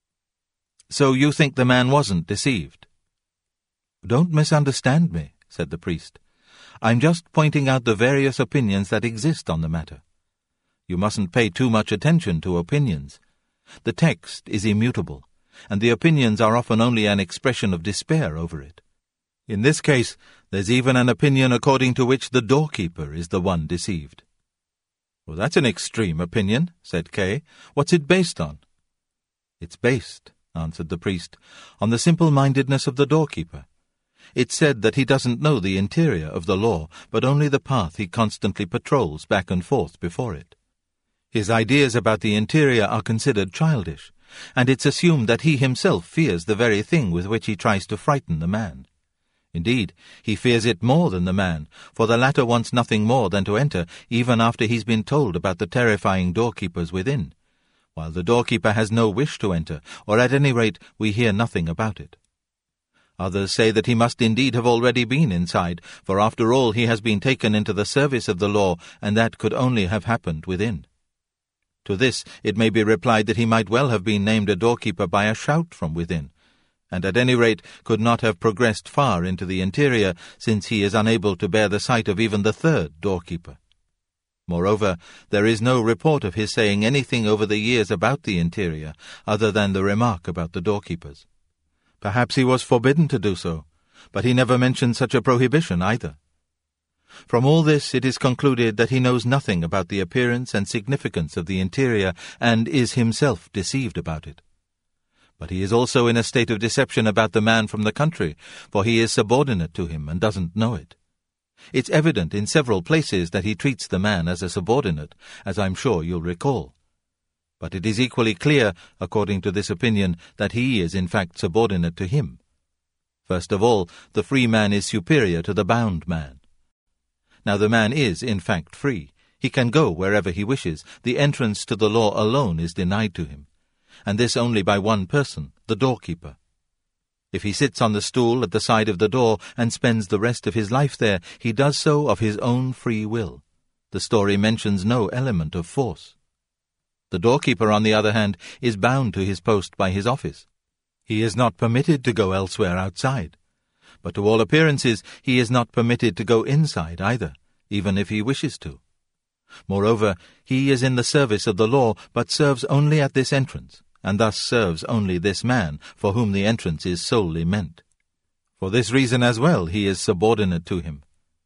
"So you think the man wasn't deceived?" "Don't misunderstand me," said the priest. "I'm just pointing out the various opinions that exist on the matter. You mustn't pay too much attention to opinions. The text is immutable, and the opinions are often only an expression of despair over it. In this case, there's even an opinion according to which the doorkeeper is the one deceived." "Well, that's an extreme opinion," said Kay. "What's it based on?" "It's based," answered the priest, "on the simple-mindedness of the doorkeeper. It's said that he doesn't know the interior of the law, but only the path he constantly patrols back and forth before it. His ideas about the interior are considered childish, and it's assumed that he himself fears the very thing with which he tries to frighten the man. Indeed, he fears it more than the man, for the latter wants nothing more than to enter, even after he's been told about the terrifying doorkeepers within, while the doorkeeper has no wish to enter, or at any rate we hear nothing about it. Others say that he must indeed have already been inside, for after all he has been taken into the service of the law, and that could only have happened within. To this it may be replied that he might well have been named a doorkeeper by a shout from within, and at any rate could not have progressed far into the interior, since he is unable to bear the sight of even the third doorkeeper. Moreover, there is no report of his saying anything over the years about the interior, other than the remark about the doorkeepers. Perhaps he was forbidden to do so, but he never mentioned such a prohibition either. From all this it is concluded that he knows nothing about the appearance and significance of the interior, and is himself deceived about it. But he is also in a state of deception about the man from the country, for he is subordinate to him and doesn't know it. It's evident in several places that he treats the man as a subordinate, as I'm sure you'll recall. But it is equally clear, according to this opinion, that he is in fact subordinate to him. First of all, the free man is superior to the bound man. Now the man is, in fact, free. He can go wherever he wishes. The entrance to the law alone is denied to him, and this only by one person, the doorkeeper. If he sits on the stool at the side of the door and spends the rest of his life there, he does so of his own free will. The story mentions no element of force. The doorkeeper, on the other hand, is bound to his post by his office. He is not permitted to go elsewhere outside. But to all appearances, he is not permitted to go inside either, even if he wishes to. Moreover, he is in the service of the law, but serves only at this entrance, and thus serves only this man, for whom the entrance is solely meant. For this reason as well he is subordinate to him.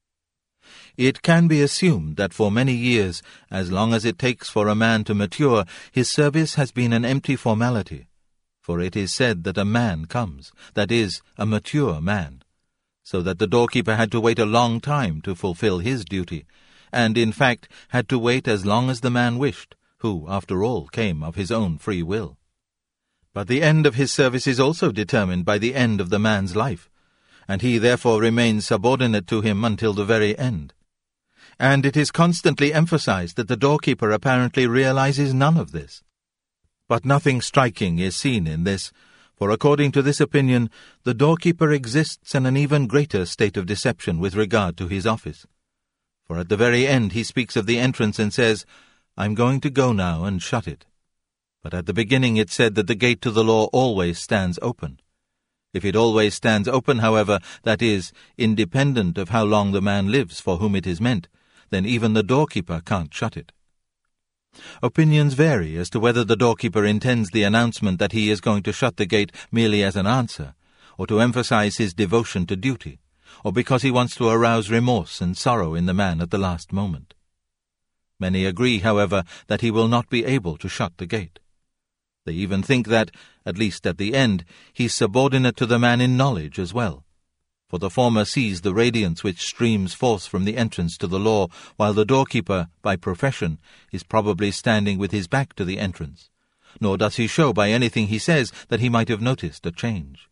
It can be assumed that for many years, as long as it takes for a man to mature, his service has been an empty formality, for it is said that a man comes, that is, a mature man, so that the doorkeeper had to wait a long time to fulfill his duty, and in fact had to wait as long as the man wished, who, after all, came of his own free will. But the end of his service is also determined by the end of the man's life, and he therefore remains subordinate to him until the very end. And it is constantly emphasized that the doorkeeper apparently realizes none of this. But nothing striking is seen in this, for according to this opinion, the doorkeeper exists in an even greater state of deception with regard to his office. For at the very end he speaks of the entrance and says, "I'm going to go now and shut it." But at the beginning it said that the gate to the law always stands open. If it always stands open, however, that is, independent of how long the man lives for whom it is meant, then even the doorkeeper can't shut it. Opinions vary as to whether the doorkeeper intends the announcement that he is going to shut the gate merely as an answer, or to emphasize his devotion to duty, or because he wants to arouse remorse and sorrow in the man at the last moment. Many agree, however, that he will not be able to shut the gate. They even think that, at least at the end, he's subordinate to the man in knowledge as well, for the former sees the radiance which streams forth from the entrance to the law, while the doorkeeper, by profession, is probably standing with his back to the entrance, nor does he show by anything he says that he might have noticed a change.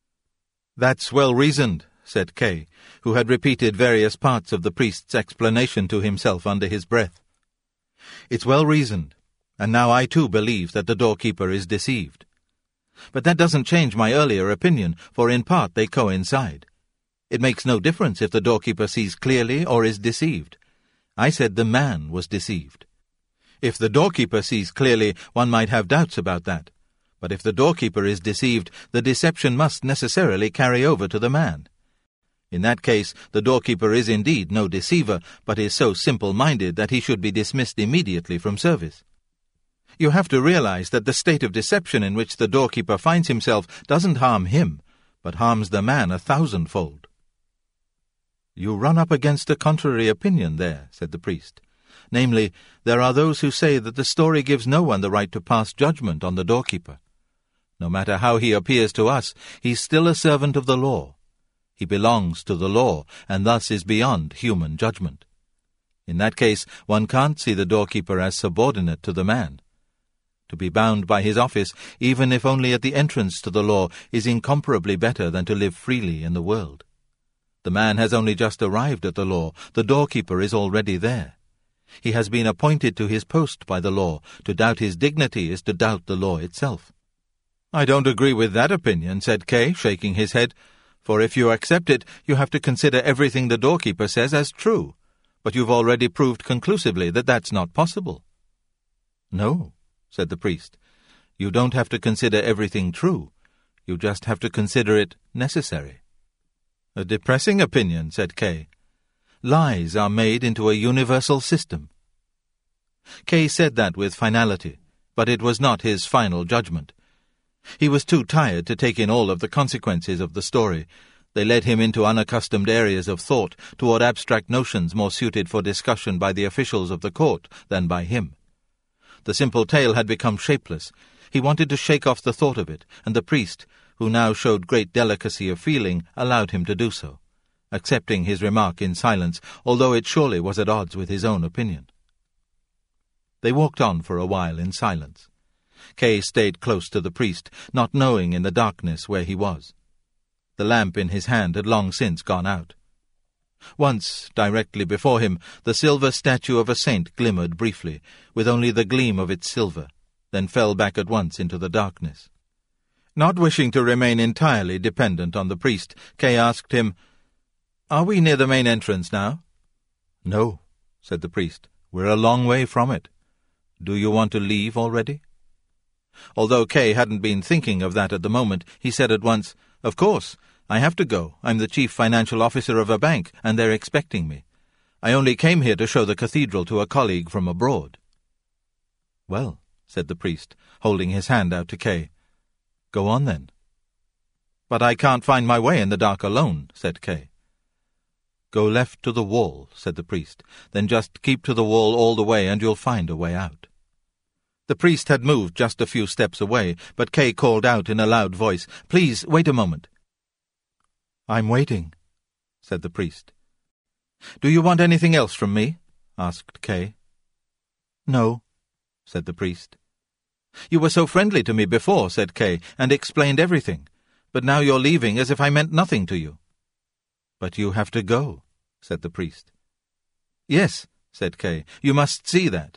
"That's well reasoned," said Kay, who had repeated various parts of the priest's explanation to himself under his breath. "It's well reasoned, and now I too believe that the doorkeeper is deceived. But that doesn't change my earlier opinion, for in part they coincide. It makes no difference if the doorkeeper sees clearly or is deceived. I said the man was deceived. If the doorkeeper sees clearly, one might have doubts about that. But if the doorkeeper is deceived, the deception must necessarily carry over to the man. In that case, the doorkeeper is indeed no deceiver, but is so simple-minded that he should be dismissed immediately from service. You have to realize that the state of deception in which the doorkeeper finds himself doesn't harm him, but harms the man a thousandfold." "You run up against a contrary opinion there," said the priest. "Namely, there are those who say that the story gives no one the right to pass judgment on the doorkeeper. No matter how he appears to us, he's still a servant of the law. He belongs to the law, and thus is beyond human judgment. In that case, one can't see the doorkeeper as subordinate to the man. To be bound by his office, even if only at the entrance to the law, is incomparably better than to live freely in the world. The man has only just arrived at the law. The doorkeeper is already there. He has been appointed to his post by the law. To doubt his dignity is to doubt the law itself." "I don't agree with that opinion," said Kay, shaking his head, "for if you accept it, you have to consider everything the doorkeeper says as true. But you've already proved conclusively that that's not possible." "No," said the priest. "You don't have to consider everything true. You just have to consider it necessary." "A depressing opinion," said Kay. "Lies are made into a universal system." Kay said that with finality, but it was not his final judgment. He was too tired to take in all of the consequences of the story. They led him into unaccustomed areas of thought, toward abstract notions more suited for discussion by the officials of the court than by him. The simple tale had become shapeless. He wanted to shake off the thought of it, and the priest, who now showed great delicacy of feeling, allowed him to do so. accepting his remark in silence, although it surely was at odds with his own opinion. They walked on for a while in silence. Kay stayed close to the priest, not knowing in the darkness where he was. The lamp in his hand had long since gone out. Once, directly before him, the silver statue of a saint glimmered briefly, with only the gleam of its silver, then fell back at once into the darkness. Not wishing to remain entirely dependent on the priest, Kay asked him, "Are we near the main entrance now?" "No," said the priest. "We're a long way from it. Do you want to leave already?" Although Kay hadn't been thinking of that at the moment, he said at once, "Of course. I have to go. I'm the chief financial officer of a bank, and they're expecting me. I only came here to show the cathedral to a colleague from abroad." "Well," said the priest, holding his hand out to Kay, "go on then." "But I can't find my way in the dark alone," said Kay. "Go left to the wall," said the priest. "Then just keep to the wall all the way and you'll find a way out." The priest had moved just a few steps away, but Kay called out in a loud voice, "Please, wait a moment." "I'm waiting," said the priest. "Do you want anything else from me?" asked Kay. "No," said the priest. "You were so friendly to me before," said Kay, "and explained everything. But now you're leaving as if I meant nothing to you." "But you have to go," said the priest. "Yes," said Kay, "you must see that."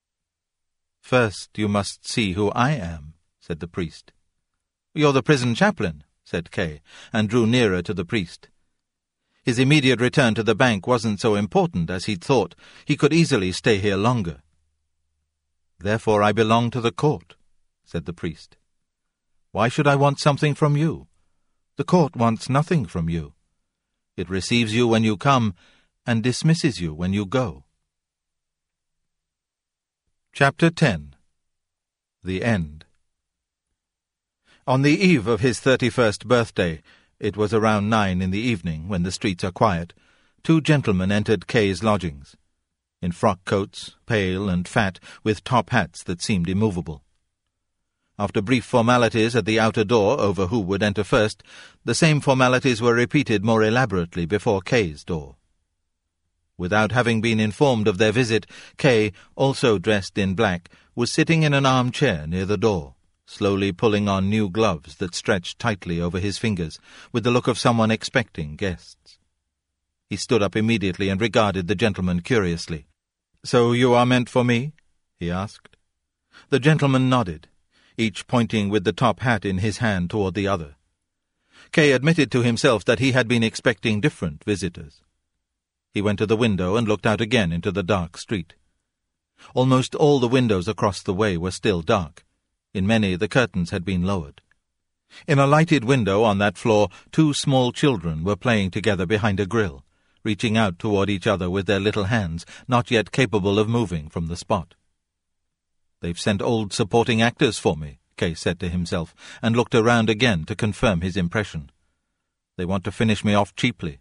"First you must see who I am," said the priest. "You're the prison chaplain," said Kay, and drew nearer to the priest. His immediate return to the bank wasn't so important as he'd thought. He could easily stay here longer. "Therefore I belong to the court," said the priest. "Why should I want something from you? The court wants nothing from you. It receives you when you come, and dismisses you when you go." Chapter ten. The End. On the eve of his thirty-first birthday, it was around nine in the evening, when the streets are quiet, two gentlemen entered Kay's lodgings, in frock coats, pale and fat, with top hats that seemed immovable. After brief formalities at the outer door over who would enter first, the same formalities were repeated more elaborately before Kay's door. Without having been informed of their visit, Kay, also dressed in black, was sitting in an armchair near the door, slowly pulling on new gloves that stretched tightly over his fingers, with the look of someone expecting guests. He stood up immediately and regarded the gentleman curiously. "So you are meant for me?" he asked. The gentleman nodded, each pointing with the top hat in his hand toward the other. Kay admitted to himself that he had been expecting different visitors. He went to the window and looked out again into the dark street. Almost all the windows across the way were still dark. In many the curtains had been lowered. In a lighted window on that floor, two small children were playing together behind a grill, reaching out toward each other with their little hands, not yet capable of moving from the spot. "They've sent old supporting actors for me," Kay said to himself, and looked around again to confirm his impression. "They want to finish me off cheaply."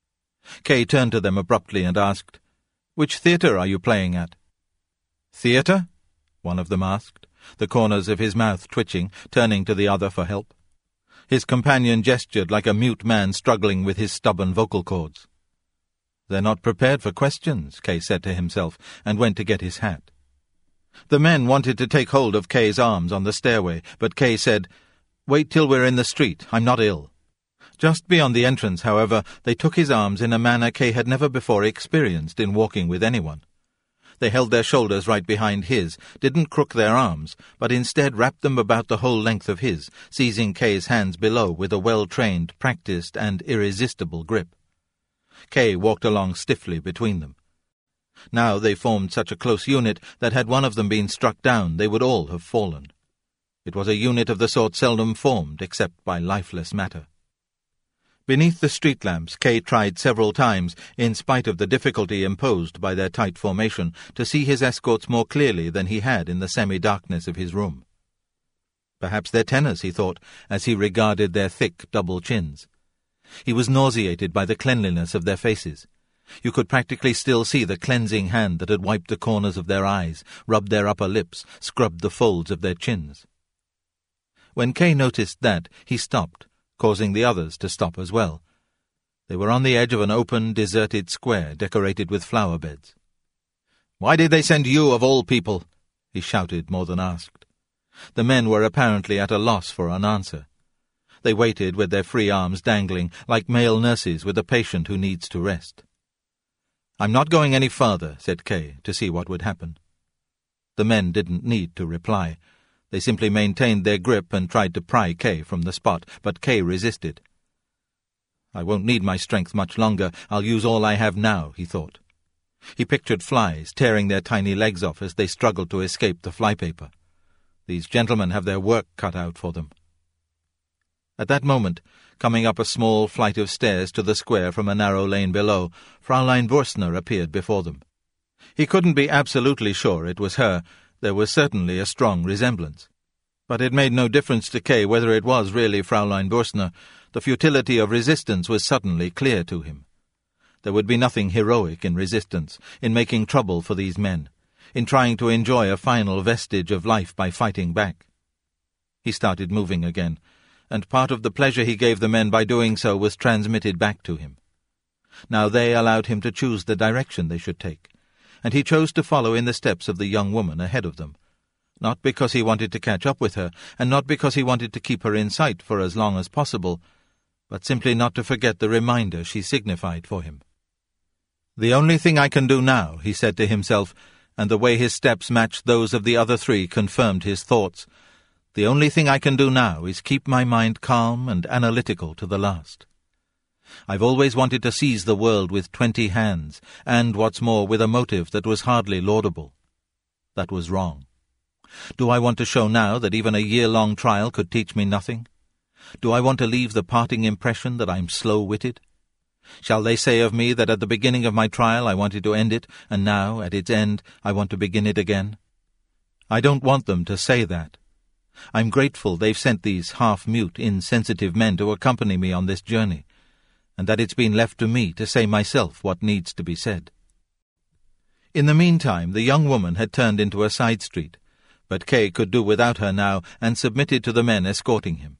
Kay turned to them abruptly and asked, "Which theatre are you playing at?" "Theatre?" one of them asked, the corners of his mouth twitching, turning to the other for help. His companion gestured like a mute man struggling with his stubborn vocal cords. "They're not prepared for questions," Kay said to himself, and went to get his hat. The men wanted to take hold of Kay's arms on the stairway, but Kay said, "Wait till we're in the street. I'm not ill." Just beyond the entrance, however, they took his arms in a manner Kay had never before experienced in walking with anyone. They held their shoulders right behind his, didn't crook their arms, but instead wrapped them about the whole length of his, seizing Kay's hands below with a well-trained, practiced, and irresistible grip. Kay walked along stiffly between them. Now they formed such a close unit that had one of them been struck down, they would all have fallen. It was a unit of the sort seldom formed except by lifeless matter. Beneath the street lamps, Kay tried several times, in spite of the difficulty imposed by their tight formation, to see his escorts more clearly than he had in the semi-darkness of his room. Perhaps they're tenors, he thought, as he regarded their thick double chins. He was nauseated by the cleanliness of their faces. You could practically still see the cleansing hand that had wiped the corners of their eyes, rubbed their upper lips, scrubbed the folds of their chins. When Kay noticed that, he stopped, causing the others to stop as well. They were on the edge of an open, deserted square decorated with flower beds. "Why did they send you, of all people?" he shouted more than asked. The men were apparently at a loss for an answer. They waited with their free arms dangling, like male nurses with a patient who needs to rest. "I'm not going any farther," said Kay, to see what would happen. The men didn't need to reply. They simply maintained their grip and tried to pry Kay from the spot, but Kay resisted. "I won't need my strength much longer. I'll use all I have now," he thought. He pictured flies tearing their tiny legs off as they struggled to escape the flypaper. These gentlemen have their work cut out for them. At that moment, coming up a small flight of stairs to the square from a narrow lane below, Fraulein Wurstner appeared before them. He couldn't be absolutely sure it was her. There was certainly a strong resemblance. But it made no difference to Kay whether it was really Fraulein Wurstner. The futility of resistance was suddenly clear to him. There would be nothing heroic in resistance, in making trouble for these men, in trying to enjoy a final vestige of life by fighting back. He started moving again, and part of the pleasure he gave the men by doing so was transmitted back to him. Now they allowed him to choose the direction they should take, and he chose to follow in the steps of the young woman ahead of them, not because he wanted to catch up with her, and not because he wanted to keep her in sight for as long as possible, but simply not to forget the reminder she signified for him. "The only thing I can do now," he said to himself, and the way his steps matched those of the other three confirmed his thoughts, "the only thing I can do now is keep my mind calm and analytical to the last. I've always wanted to seize the world with twenty hands, and, what's more, with a motive that was hardly laudable. That was wrong. Do I want to show now that even a year-long trial could teach me nothing? Do I want to leave the parting impression that I'm slow-witted? Shall they say of me that at the beginning of my trial I wanted to end it, and now, at its end, I want to begin it again? I don't want them to say that. I'm grateful they've sent these half-mute, insensitive men to accompany me on this journey, and that it's been left to me to say myself what needs to be said." In the meantime, the young woman had turned into a side street, but Kay could do without her now, and submitted to the men escorting him.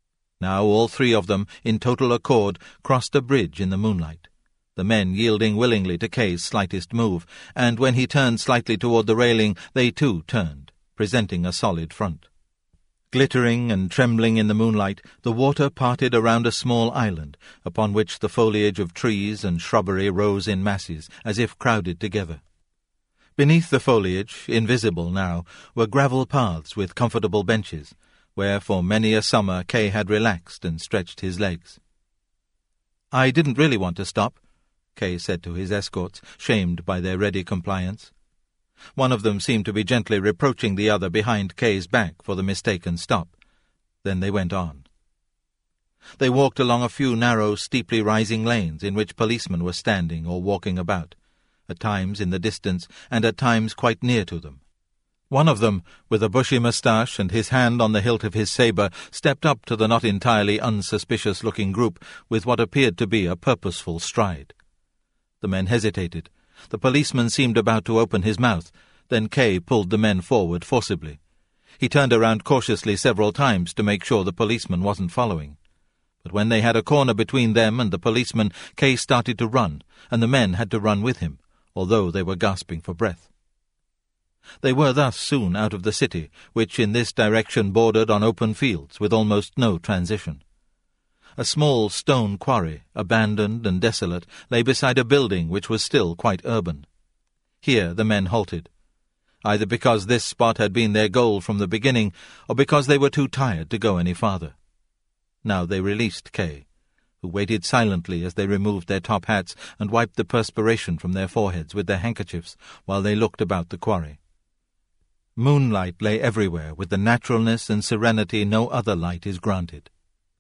Now all three of them, in total accord, crossed a bridge in the moonlight, the men yielding willingly to Kay's slightest move, and when he turned slightly toward the railing, they too turned, presenting a solid front. Glittering and trembling in the moonlight, the water parted around a small island, upon which the foliage of trees and shrubbery rose in masses, as if crowded together. Beneath the foliage, invisible now, were gravel paths with comfortable benches, where for many a summer Kay had relaxed and stretched his legs. "I didn't really want to stop," Kay said to his escorts, shamed by their ready compliance. One of them seemed to be gently reproaching the other behind Kay's back for the mistaken stop. Then they went on. They walked along a few narrow, steeply rising lanes in which policemen were standing or walking about, at times in the distance and at times quite near to them. One of them, with a bushy moustache and his hand on the hilt of his sabre, stepped up to the not entirely unsuspicious-looking group with what appeared to be a purposeful stride. The men hesitated. The policeman seemed about to open his mouth. Then Kay pulled the men forward forcibly. He turned around cautiously several times to make sure the policeman wasn't following. But when they had a corner between them and the policeman, Kay started to run, and the men had to run with him, although they were gasping for breath. They were thus soon out of the city, which in this direction bordered on open fields with almost no transition. A small stone quarry, abandoned and desolate, lay beside a building which was still quite urban. Here the men halted, either because this spot had been their goal from the beginning, or because they were too tired to go any farther. Now they released Kay, who waited silently as they removed their top hats and wiped the perspiration from their foreheads with their handkerchiefs while they looked about the quarry. Moonlight lay everywhere with the naturalness and serenity no other light is granted.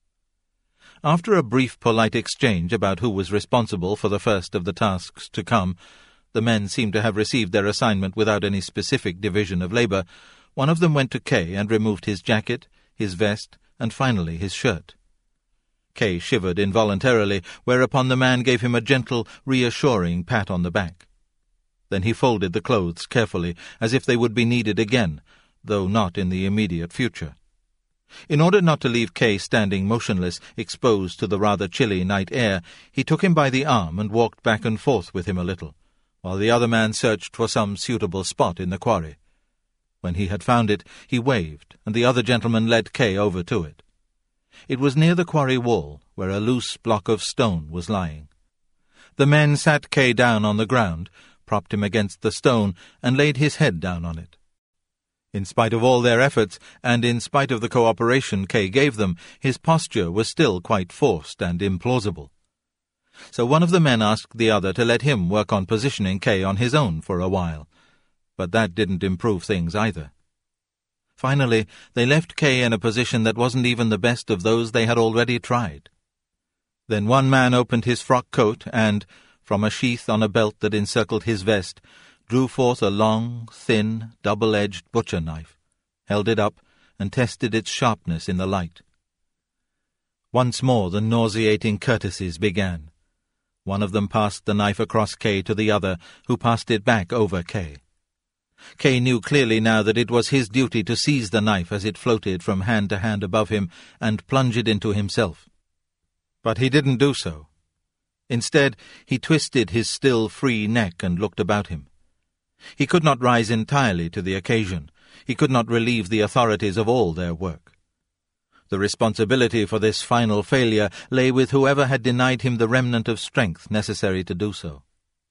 After a brief polite exchange about who was responsible for the first of the tasks to come, the men seemed to have received their assignment without any specific division of labor. One of them went to Kay and removed his jacket, his vest, and finally his shirt. Kay shivered involuntarily, whereupon the man gave him a gentle, reassuring pat on the back. Then he folded the clothes carefully, as if they would be needed again, though not in the immediate future. In order not to leave Kay standing motionless, exposed to the rather chilly night air, he took him by the arm and walked back and forth with him a little, while the other man searched for some suitable spot in the quarry. When he had found it, he waved, and the other gentleman led Kay over to it. It was near the quarry wall, where a loose block of stone was lying. The men sat Kay down on the ground, propped him against the stone, and laid his head down on it. In spite of all their efforts, and in spite of the cooperation Kay gave them, his posture was still quite forced and implausible. So one of the men asked the other to let him work on positioning Kay on his own for a while, but that didn't improve things either. Finally, they left Kay in a position that wasn't even the best of those they had already tried. Then one man opened his frock coat and, from a sheath on a belt that encircled his vest, drew forth a long, thin, double-edged butcher knife, held it up, and tested its sharpness in the light. Once more the nauseating courtesies began. One of them passed the knife across Kay to the other, who passed it back over Kay. Kay knew clearly now that it was his duty to seize the knife as it floated from hand to hand above him and plunge it into himself. But he didn't do so. Instead, he twisted his still free neck and looked about him. He could not rise entirely to the occasion. He could not relieve the authorities of all their work. The responsibility for this final failure lay with whoever had denied him the remnant of strength necessary to do so.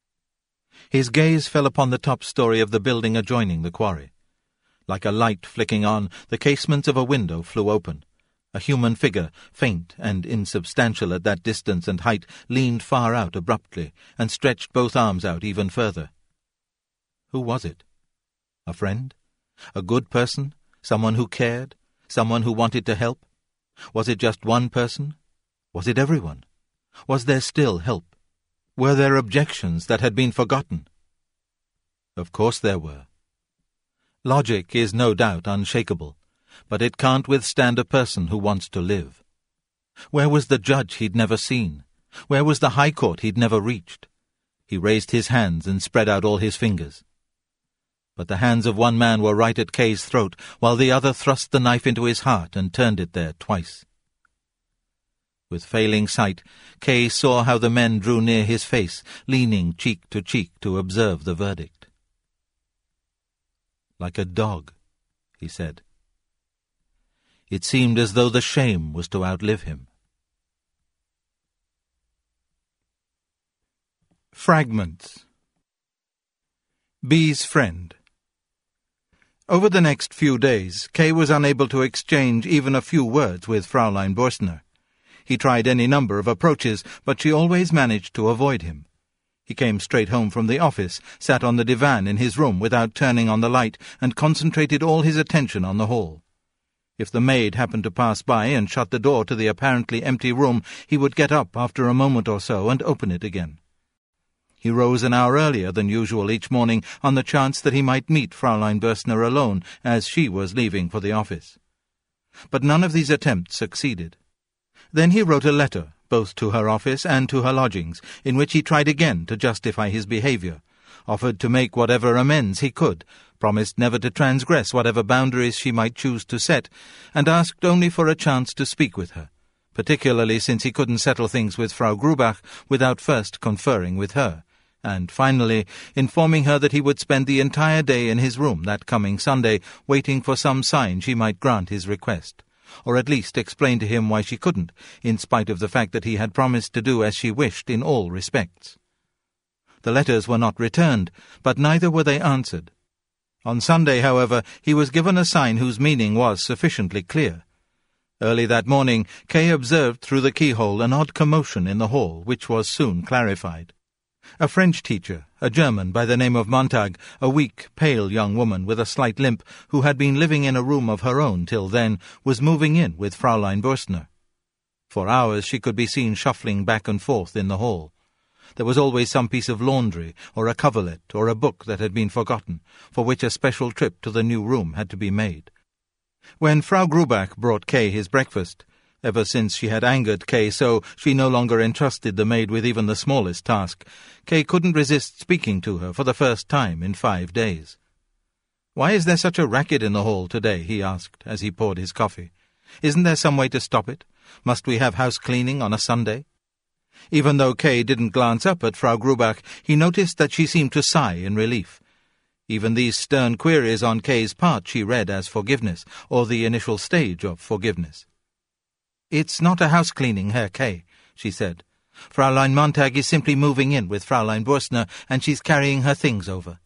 His gaze fell upon the top story of the building adjoining the quarry. Like a light flicking on, the casements of a window flew open. A human figure, faint and insubstantial at that distance and height, leaned far out abruptly and stretched both arms out even further. Who was it? A friend? A good person? Someone who cared? Someone who wanted to help? Was it just one person? Was it everyone? Was there still help? Were there objections that had been forgotten? Of course there were. Logic is no doubt unshakable, but it can't withstand a person who wants to live. Where was the judge he'd never seen? Where was the High Court he'd never reached? He raised his hands and spread out all his fingers. But the hands of one man were right at Kay's throat, while the other thrust the knife into his heart and turned it there twice. With failing sight, Kay saw how the men drew near his face, leaning cheek to cheek to observe the verdict. Like a dog, he said. It seemed as though the shame was to outlive him. Fragments. Bee's friend. Over the next few days, Kay was unable to exchange even a few words with Fraulein Borstner. He tried any number of approaches, but she always managed to avoid him. He came straight home from the office, sat on the divan in his room without turning on the light, and concentrated all his attention on the hall. If the maid happened to pass by and shut the door to the apparently empty room, he would get up after a moment or so and open it again. He rose an hour earlier than usual each morning on the chance that he might meet Fraulein Borstner alone, as she was leaving for the office. But none of these attempts succeeded. Then he wrote a letter, both to her office and to her lodgings, in which he tried again to justify his behaviour, offered to make whatever amends he could, promised never to transgress whatever boundaries she might choose to set, and asked only for a chance to speak with her, particularly since he couldn't settle things with Frau Grubach without first conferring with her, and finally informing her that he would spend the entire day in his room that coming Sunday waiting for some sign she might grant his request, or at least explain to him why she couldn't, in spite of the fact that he had promised to do as she wished in all respects. The letters were not returned, but neither were they answered. On Sunday, however, he was given a sign whose meaning was sufficiently clear. Early that morning, Kay observed through the keyhole an odd commotion in the hall, which was soon clarified. A French teacher, a German by the name of Montag, a weak, pale young woman with a slight limp, who had been living in a room of her own till then, was moving in with Fraulein Borstner. For hours she could be seen shuffling back and forth in the hall. There was always some piece of laundry, or a coverlet, or a book that had been forgotten, for which a special trip to the new room had to be made. When Frau Grubach brought Kay his breakfast, ever since she had angered Kay so she no longer entrusted the maid with even the smallest task, Kay couldn't resist speaking to her for the first time in five days. "Why is there such a racket in the hall today?" he asked, as he poured his coffee. Isn't there some way to stop it? Must we have house cleaning on a Sunday? Even though Kay didn't glance up at Frau Grubach, he noticed that she seemed to sigh in relief. Even these stern queries on Kay's part she read as forgiveness, or the initial stage of forgiveness. "It's not a house cleaning, Herr Kay," she said. "Fraulein Montag is simply moving in with Fraulein Bürstner, and she's carrying her things over."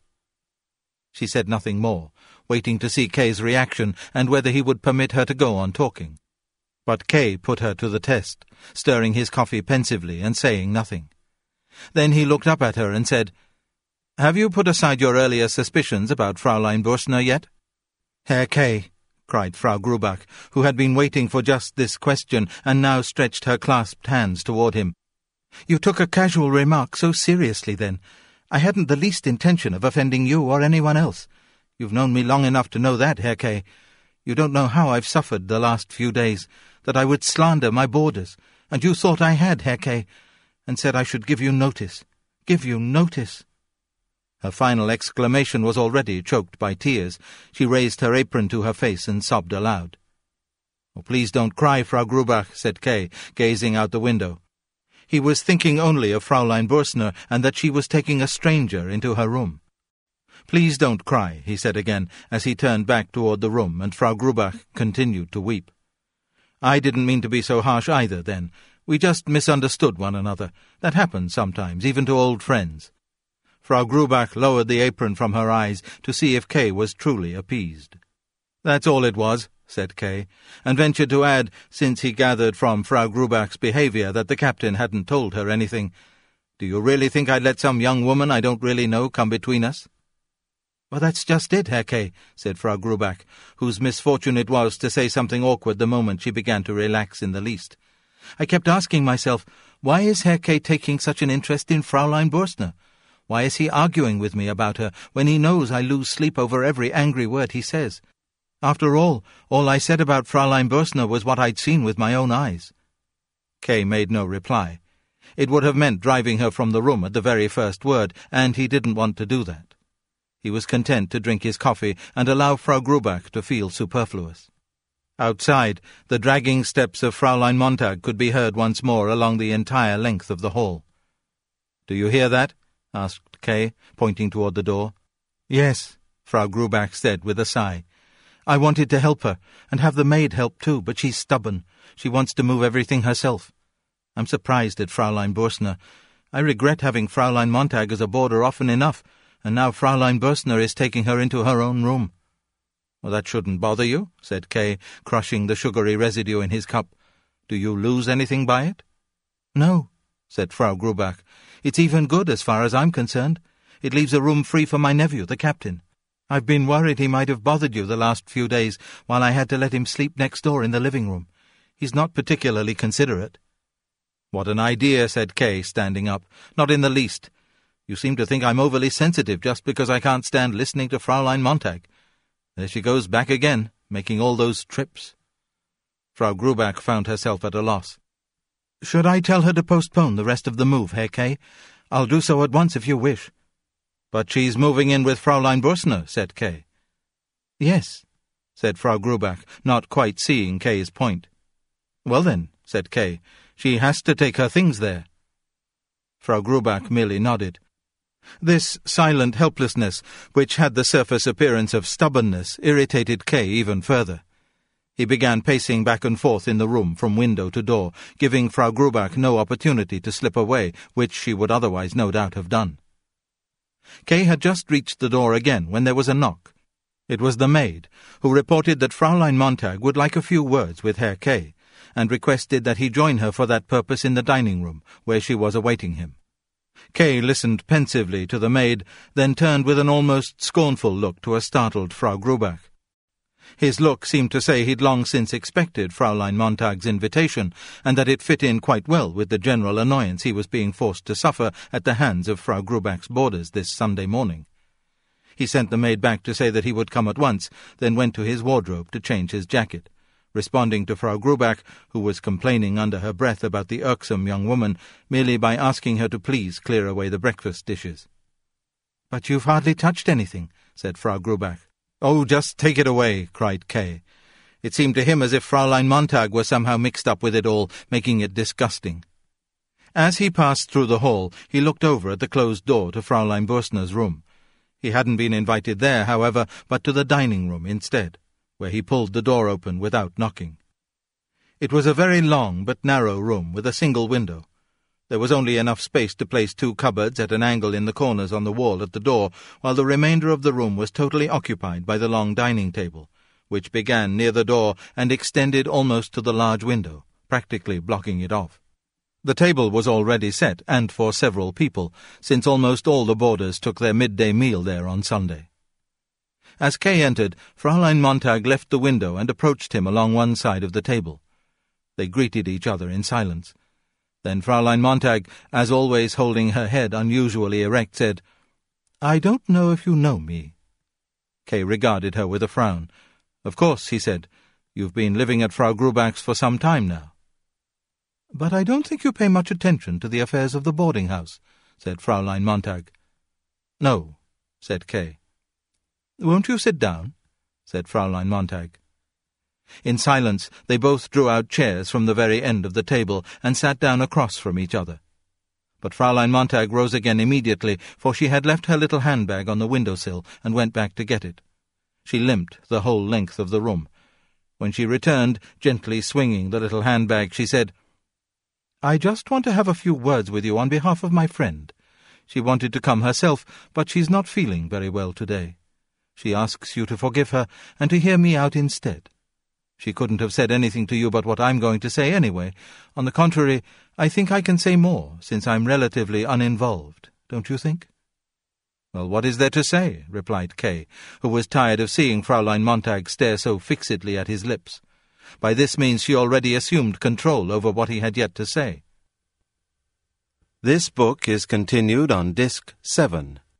She said nothing more, waiting to see Kay's reaction and whether he would permit her to go on talking. But Kay put her to the test, stirring his coffee pensively and saying nothing. Then he looked up at her and said, "Have you put aside your earlier suspicions about Fraulein Bürstner yet?" "Herr Kay," cried Frau Grubach, who had been waiting for just this question and now stretched her clasped hands toward him. "You took a casual remark so seriously then. I hadn't the least intention of offending you or anyone else. You've known me long enough to know that, Herr Kay. You don't know how I've suffered the last few days, that I would slander my boarders, and you thought I had, Herr Kay, and said I should give you notice. Give you notice." Her final exclamation was already choked by tears. She raised her apron to her face and sobbed aloud. "Oh, please don't cry, Frau Grubach," said Kay, gazing out the window. He was thinking only of Fraulein Bürstner and that she was taking a stranger into her room. "Please don't cry," he said again, as he turned back toward the room, and Frau Grubach continued to weep. "I didn't mean to be so harsh either, then. We just misunderstood one another. That happens sometimes, even to old friends." Frau Grubach lowered the apron from her eyes to see if Kay was truly appeased. "That's all it was," said Kay, and ventured to add, since he gathered from Frau Grubach's behaviour that the captain hadn't told her anything, "Do you really think I'd let some young woman I don't really know come between us?" "Well, that's just it, Herr Kay," said Frau Grubach, whose misfortune it was to say something awkward the moment she began to relax in the least. "I kept asking myself, why is Herr Kay taking such an interest in Fraulein Bürstner? Why is he arguing with me about her when he knows I lose sleep over every angry word he says? After all, all I said about Fraulein Bürstner was what I'd seen with my own eyes." Kay made no reply. It would have meant driving her from the room at the very first word, and he didn't want to do that. He was content to drink his coffee and allow Frau Grubach to feel superfluous. Outside, the dragging steps of Fraulein Montag could be heard once more along the entire length of the hall. "Do you hear that?" asked Kay, pointing toward the door. "Yes," Frau Grubach said with a sigh. "I wanted to help her, and have the maid help too, but she's stubborn. She wants to move everything herself. I'm surprised at Fraulein Bürstner. I regret having Fraulein Montag as a boarder often enough, and now Fraulein Bürstner is taking her into her own room." "Well, that shouldn't bother you," said Kay, crushing the sugary residue in his cup. "Do you lose anything by it?" "No," said Frau Grubach. "It's even good as far as I'm concerned. It leaves a room free for my nephew, the captain. I've been worried he might have bothered you the last few days while I had to let him sleep next door in the living room. He's not particularly considerate." "What an idea," said Kay, standing up. "Not in the least. You seem to think I'm overly sensitive just because I can't stand listening to Fraulein Montag. There she goes back again, making all those trips." Frau Grubach found herself at a loss. "Should I tell her to postpone the rest of the move, Herr Kay? I'll do so at once if you wish." "But she's moving in with Fraulein Bürstner," said Kay. "Yes," said Frau Grubach, not quite seeing Kay's point. "Well then," said Kay, "she has to take her things there." Frau Grubach merely nodded. This silent helplessness, which had the surface appearance of stubbornness, irritated Kay even further. He began pacing back and forth in the room from window to door, giving Frau Grubach no opportunity to slip away, which she would otherwise no doubt have done. Kay had just reached the door again when there was a knock. It was the maid, who reported that Fraulein Montag would like a few words with Herr Kay, and requested that he join her for that purpose in the dining-room, where she was awaiting him. Kay listened pensively to the maid, then turned with an almost scornful look to a startled Frau Grubach. His look seemed to say he'd long since expected Fraulein Montag's invitation, and that it fit in quite well with the general annoyance he was being forced to suffer at the hands of Frau Grubach's boarders this Sunday morning. He sent the maid back to say that he would come at once, then went to his wardrobe to change his jacket, responding to Frau Grubach, who was complaining under her breath about the irksome young woman, merely by asking her to please clear away the breakfast dishes. "But you've hardly touched anything," said Frau Grubach. "Oh, just take it away," cried Kay. It seemed to him as if Fraulein Montag were somehow mixed up with it all, making it disgusting. As he passed through the hall, he looked over at the closed door to Fraulein Bürstner's room. He hadn't been invited there, however, but to the dining-room instead, where he pulled the door open without knocking. It was a very long but narrow room with a single window. There was only enough space to place two cupboards at an angle in the corners on the wall at the door, while the remainder of the room was totally occupied by the long dining table, which began near the door and extended almost to the large window, practically blocking it off. The table was already set, and for several people, since almost all the boarders took their midday meal there on Sunday. As Kay entered, Fraulein Montag left the window and approached him along one side of the table. They greeted each other in silence. Then Fraulein Montag, as always holding her head unusually erect, said, "I don't know if you know me." Kay regarded her with a frown. "Of course," he said. "You've been living at Frau Grubach's for some time now." "But I don't think you pay much attention to the affairs of the boarding-house," said Fraulein Montag. "No," said Kay. "Won't you sit down?" said Fraulein Montag. In silence they both drew out chairs from the very end of the table and sat down across from each other. But Fraulein Montag rose again immediately, for she had left her little handbag on the window-sill and went back to get it. She limped the whole length of the room. When she returned, gently swinging the little handbag, she said, "I just want to have a few words with you on behalf of my friend. She wanted to come herself, but she's not feeling very well today. She asks you to forgive her and to hear me out instead. She couldn't have said anything to you but what I'm going to say anyway. On the contrary, I think I can say more, since I'm relatively uninvolved, don't you think?" "Well, what is there to say?" replied Kay, who was tired of seeing Fraulein Montag stare so fixedly at his lips. By this means she already assumed control over what he had yet to say. This book is continued on Disc seven.